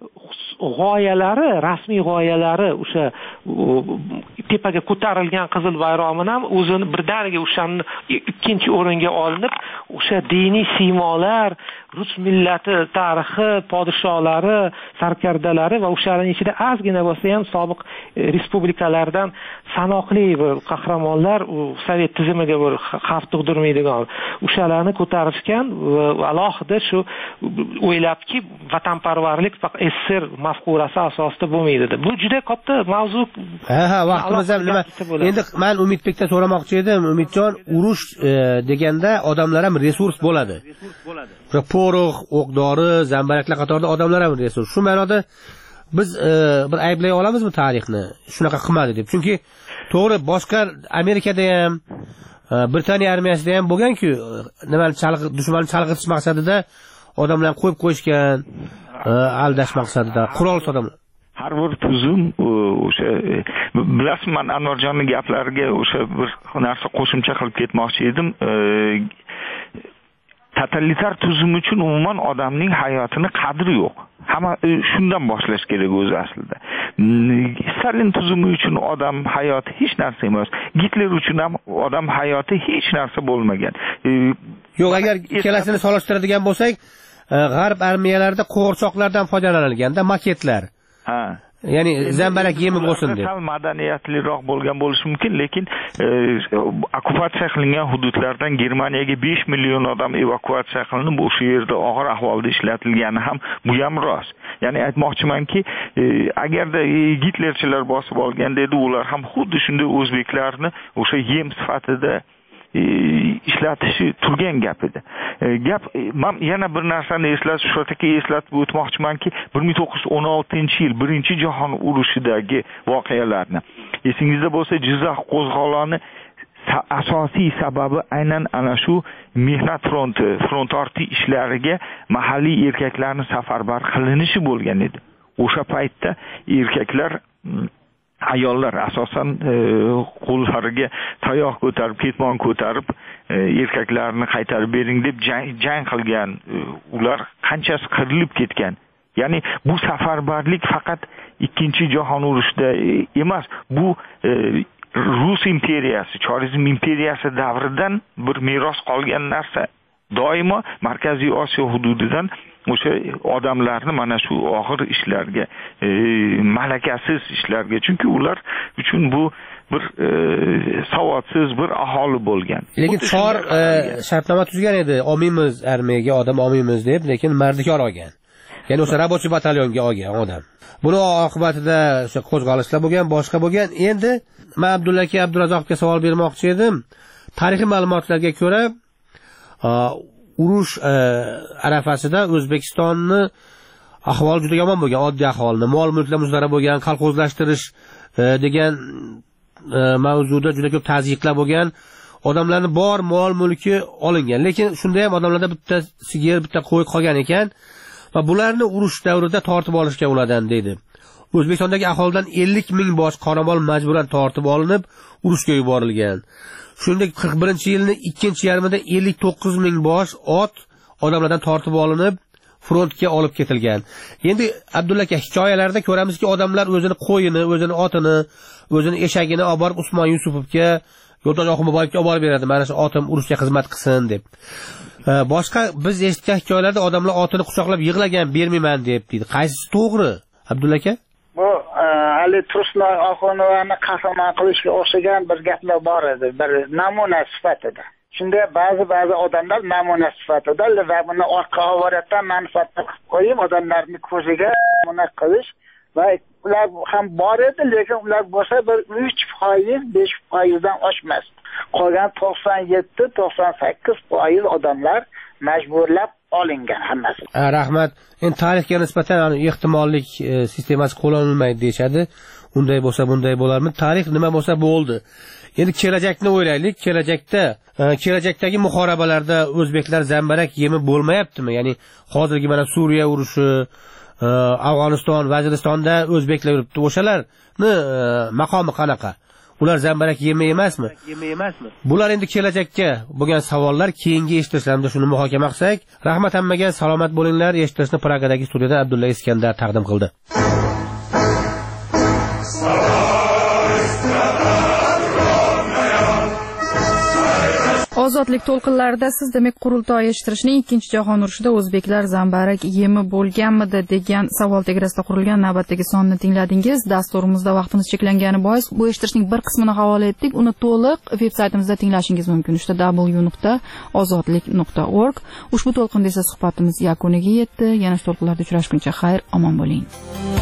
g'oyalari, rasmiy g'oyalari o'sha tepaga ko'tarilgan qizil bayroqni ham o'zini birdaniga o'shani ikkinchi o'ringa olinib, o'sha diniy siymolar, rus millati tarixi, podsholari, sarkardalari va o'shalarning ichida ozgina bo'lsa ham sobiq respublikalardan sanoqli bir qahramonlar sovet tizimiga bir xavf tug'dirmaydigan o'shalarni ko'tarishgan va alohida shu o'ylabki vatanparvarlik faqat SSR mafkurasi asosida bo'lmaydi deb. Bu juda katta mavzu. Vaqtimiz ham nima? Endi men Umidbekdan so'ramoqchi edim. Umidjon, urush deganda odamlar ham resurs bo'ladi. O'sha porox, o'q-dori, zambaraklar qatorida odamlar ham resurs. Shu ma'noda biz bir ayblay olamizmi tarixni? Shunaqa qilmadi deb. Chunki to'g'ri, boshqa Amerikada ham, Britaniya armiyasida ham bo'lgan-ku, nimani dushmanni chalg'itish maqsadida odamlarni qo'yib qo'yishgan, aldash maqsadida qurolsiz odamlar. Har bir tuzum o'sha bilasizmi, men Anvarjonning gaplariga o'sha bir narsa qo'shimcha qilib ketmoqchi edim. Totalitar tuzum uchun umuman odamning hayotini qadri yo'q. Hamma shundan boshlash kerak o'zi aslida. Stalin tuzumi uchun odam hayoti hech narsa emas. Gitler uchun ham odam hayoti hech narsa bo'lmagan. Yo'q, agar ikkalasini solishtiradigan bo'lsak, g'arb armiyalarida qo'g'irchoqlardan foydalanilganda maketlar. Ya'ni zambarak yemi bo'lsin deb. Sal madaniyatliroq bo'lgan bo'lishi mumkin, lekin okupatsiya qilingan hududlardan Germaniyaga 5 million odam evakuatsiya qilinib, o'sha yerda og'ir ahvolda ishlatilgani ham bu ham rost. Ya'ni aytmoqchimanki, agarda Gitlerchilar bosib olganda edi, ular ham xuddi shunday o'zbeklarni o'sha yem sifatida ishlatishi turgan gap edi. Men yana bir narsani eslatib o'tmoqchimanki, 1916-yil Birinchi jahon urushidagi voqealarni esingizda bo'lsa, Jizzax qo'zg'oloni asosiy sababi aynan ana shu mehnat front orti ishlariga mahalliy erkaklarni safarbar qilinishi bo'lgan edi. O'sha paytda erkaklar, ayollar asosan qo'llariga tayoq ko'tarib, ketmon ko'tarib, erkaklarni qaytarib bering deb jang qilgan. Ular qanchasi qirilib ketgan. Ya'ni bu safarbarlik faqat Ikkinchi jahon urushida emas, bu Rus imperiyasi, Chorizm imperiyasi davridan bir meros qolgan narsa. Doimo Markaziy Osiyo hududidan o'sha odamlarni mana shu og'ir ishlarga, malakasiz ishlarga, chunki ular uchun bu bir savodsiz bir aholi bo'lgan. Lekin Chor shartnoma tuzgan edi, olmaymiz armiyaga odam olmaymiz deb, lekin mardikor olgan. Ya'ni o'sha rabochiy batalyonga olgan odam. Buni oqibatida o'sha qo'zg'alishlar bo'lgan, boshqa bo'lgan. Endi men Abdulla aka Abdurazoqovga savol bermoqchi edim. Tarixiy ma'lumotlarga ko'ra, urush arafasida O'zbekistonni ahvoli juda yomon bo'lgan, oddiy ahvolni, mol-mulklar muzlari bo'lgan, kolxozlashtirish degan mavzuda juda ko'p tazyiqlar bo'lgan, odamlarning bor mol-mulki olingan. Lekin shunda ham odamlarda bitta sigir, bitta qo'y qolgan ekan va bularni urush davrida tortib olishga ulardan deydi. O'zbekistondagi aholidan 50 ming bosh qoramol majburan tortib olinib, urushga yuborilgan. Shuningdek 41-yilning ikkinchi yarmida 59 ming bosh ot odamlardan tortib olinib, frontga olib ketilgan. Endi Abdulla aka, hikoyalarda ko'ramizki, odamlar o'zini qo'yini, o'zini otini, o'zini eshagini olib borib Usmon Yusupovga, Yo'ldosh Oxunboyevga olib borib beradi. Mana shu otim urushga xizmat qilsin deb. Boshqa biz eshitgan hikoyalarda odamlar otini quchoqlab yig'lagan, bermayman deb deydi. Qaysisi to'g'ri, Abdulla aka? Bu Ali Tursunoy Oxunovani qahramon qilishga o'xshagan bir gaplar bor edi, bir namuna sifatida. Shunda ba'zi odamlar namuna sifatida va buni orqa ovoratdan manfaatlar qilib qo'yib, odamlarning ko'ziga namuna qilish va ular ham bor edi, lekin ular bo'lsa bir 3%, 5%dan oshmas. Qolgan 97-98% odamlar majburlab olingan hammasi. Rahmat. Endi tarixga nisbatan ehtimollik sistemasi qo'llanilmaydi deyshadi. Unday bo'lsa bunday bo'larmi? Tarix nima bo'lsa bo'ldi. Endi kelajakni o'ylaylik. Kelajakdagi muhorabalarda o'zbeklar zambarak yemi bo'lmayaptimi? Ya'ni hozirgi mana Suriya urushi, Afg'oniston, Vaziristonda o'zbeklar yuribdi. O'shalarni maqomi qanaqa? Ular zambarak yemi emasmi? Bular endi kelajakka bo'lgan savollar, keyingi eshitishlarda shuni muhokama qilsak. Rahmat hammaga, salomat bo'linglar. Eshitishni Pragadagi studiyada Abdulla Iskandar taqdim qildi. Ozodlik to'lqinlarida siz demak qurultoy eshittirishning Ikkinchi jahon urushida o'zbeklar zambarak yemi bo'lganmidi degan savol tegrasida qurilgan navbatdagi sonni tingladingiz. Dasturimizda vaqtimiz cheklangani bois bu eshittirishning bir qismini havola etdik. Uni to'liq veb-saytimizda tinglashingiz mumkin. w.ozodlik.org. Ushbu to'lqinda esa suhbatimiz yakuniga yetdi. Yana shu to'lqinlarda uchrashguncha xayr, omon bo'ling.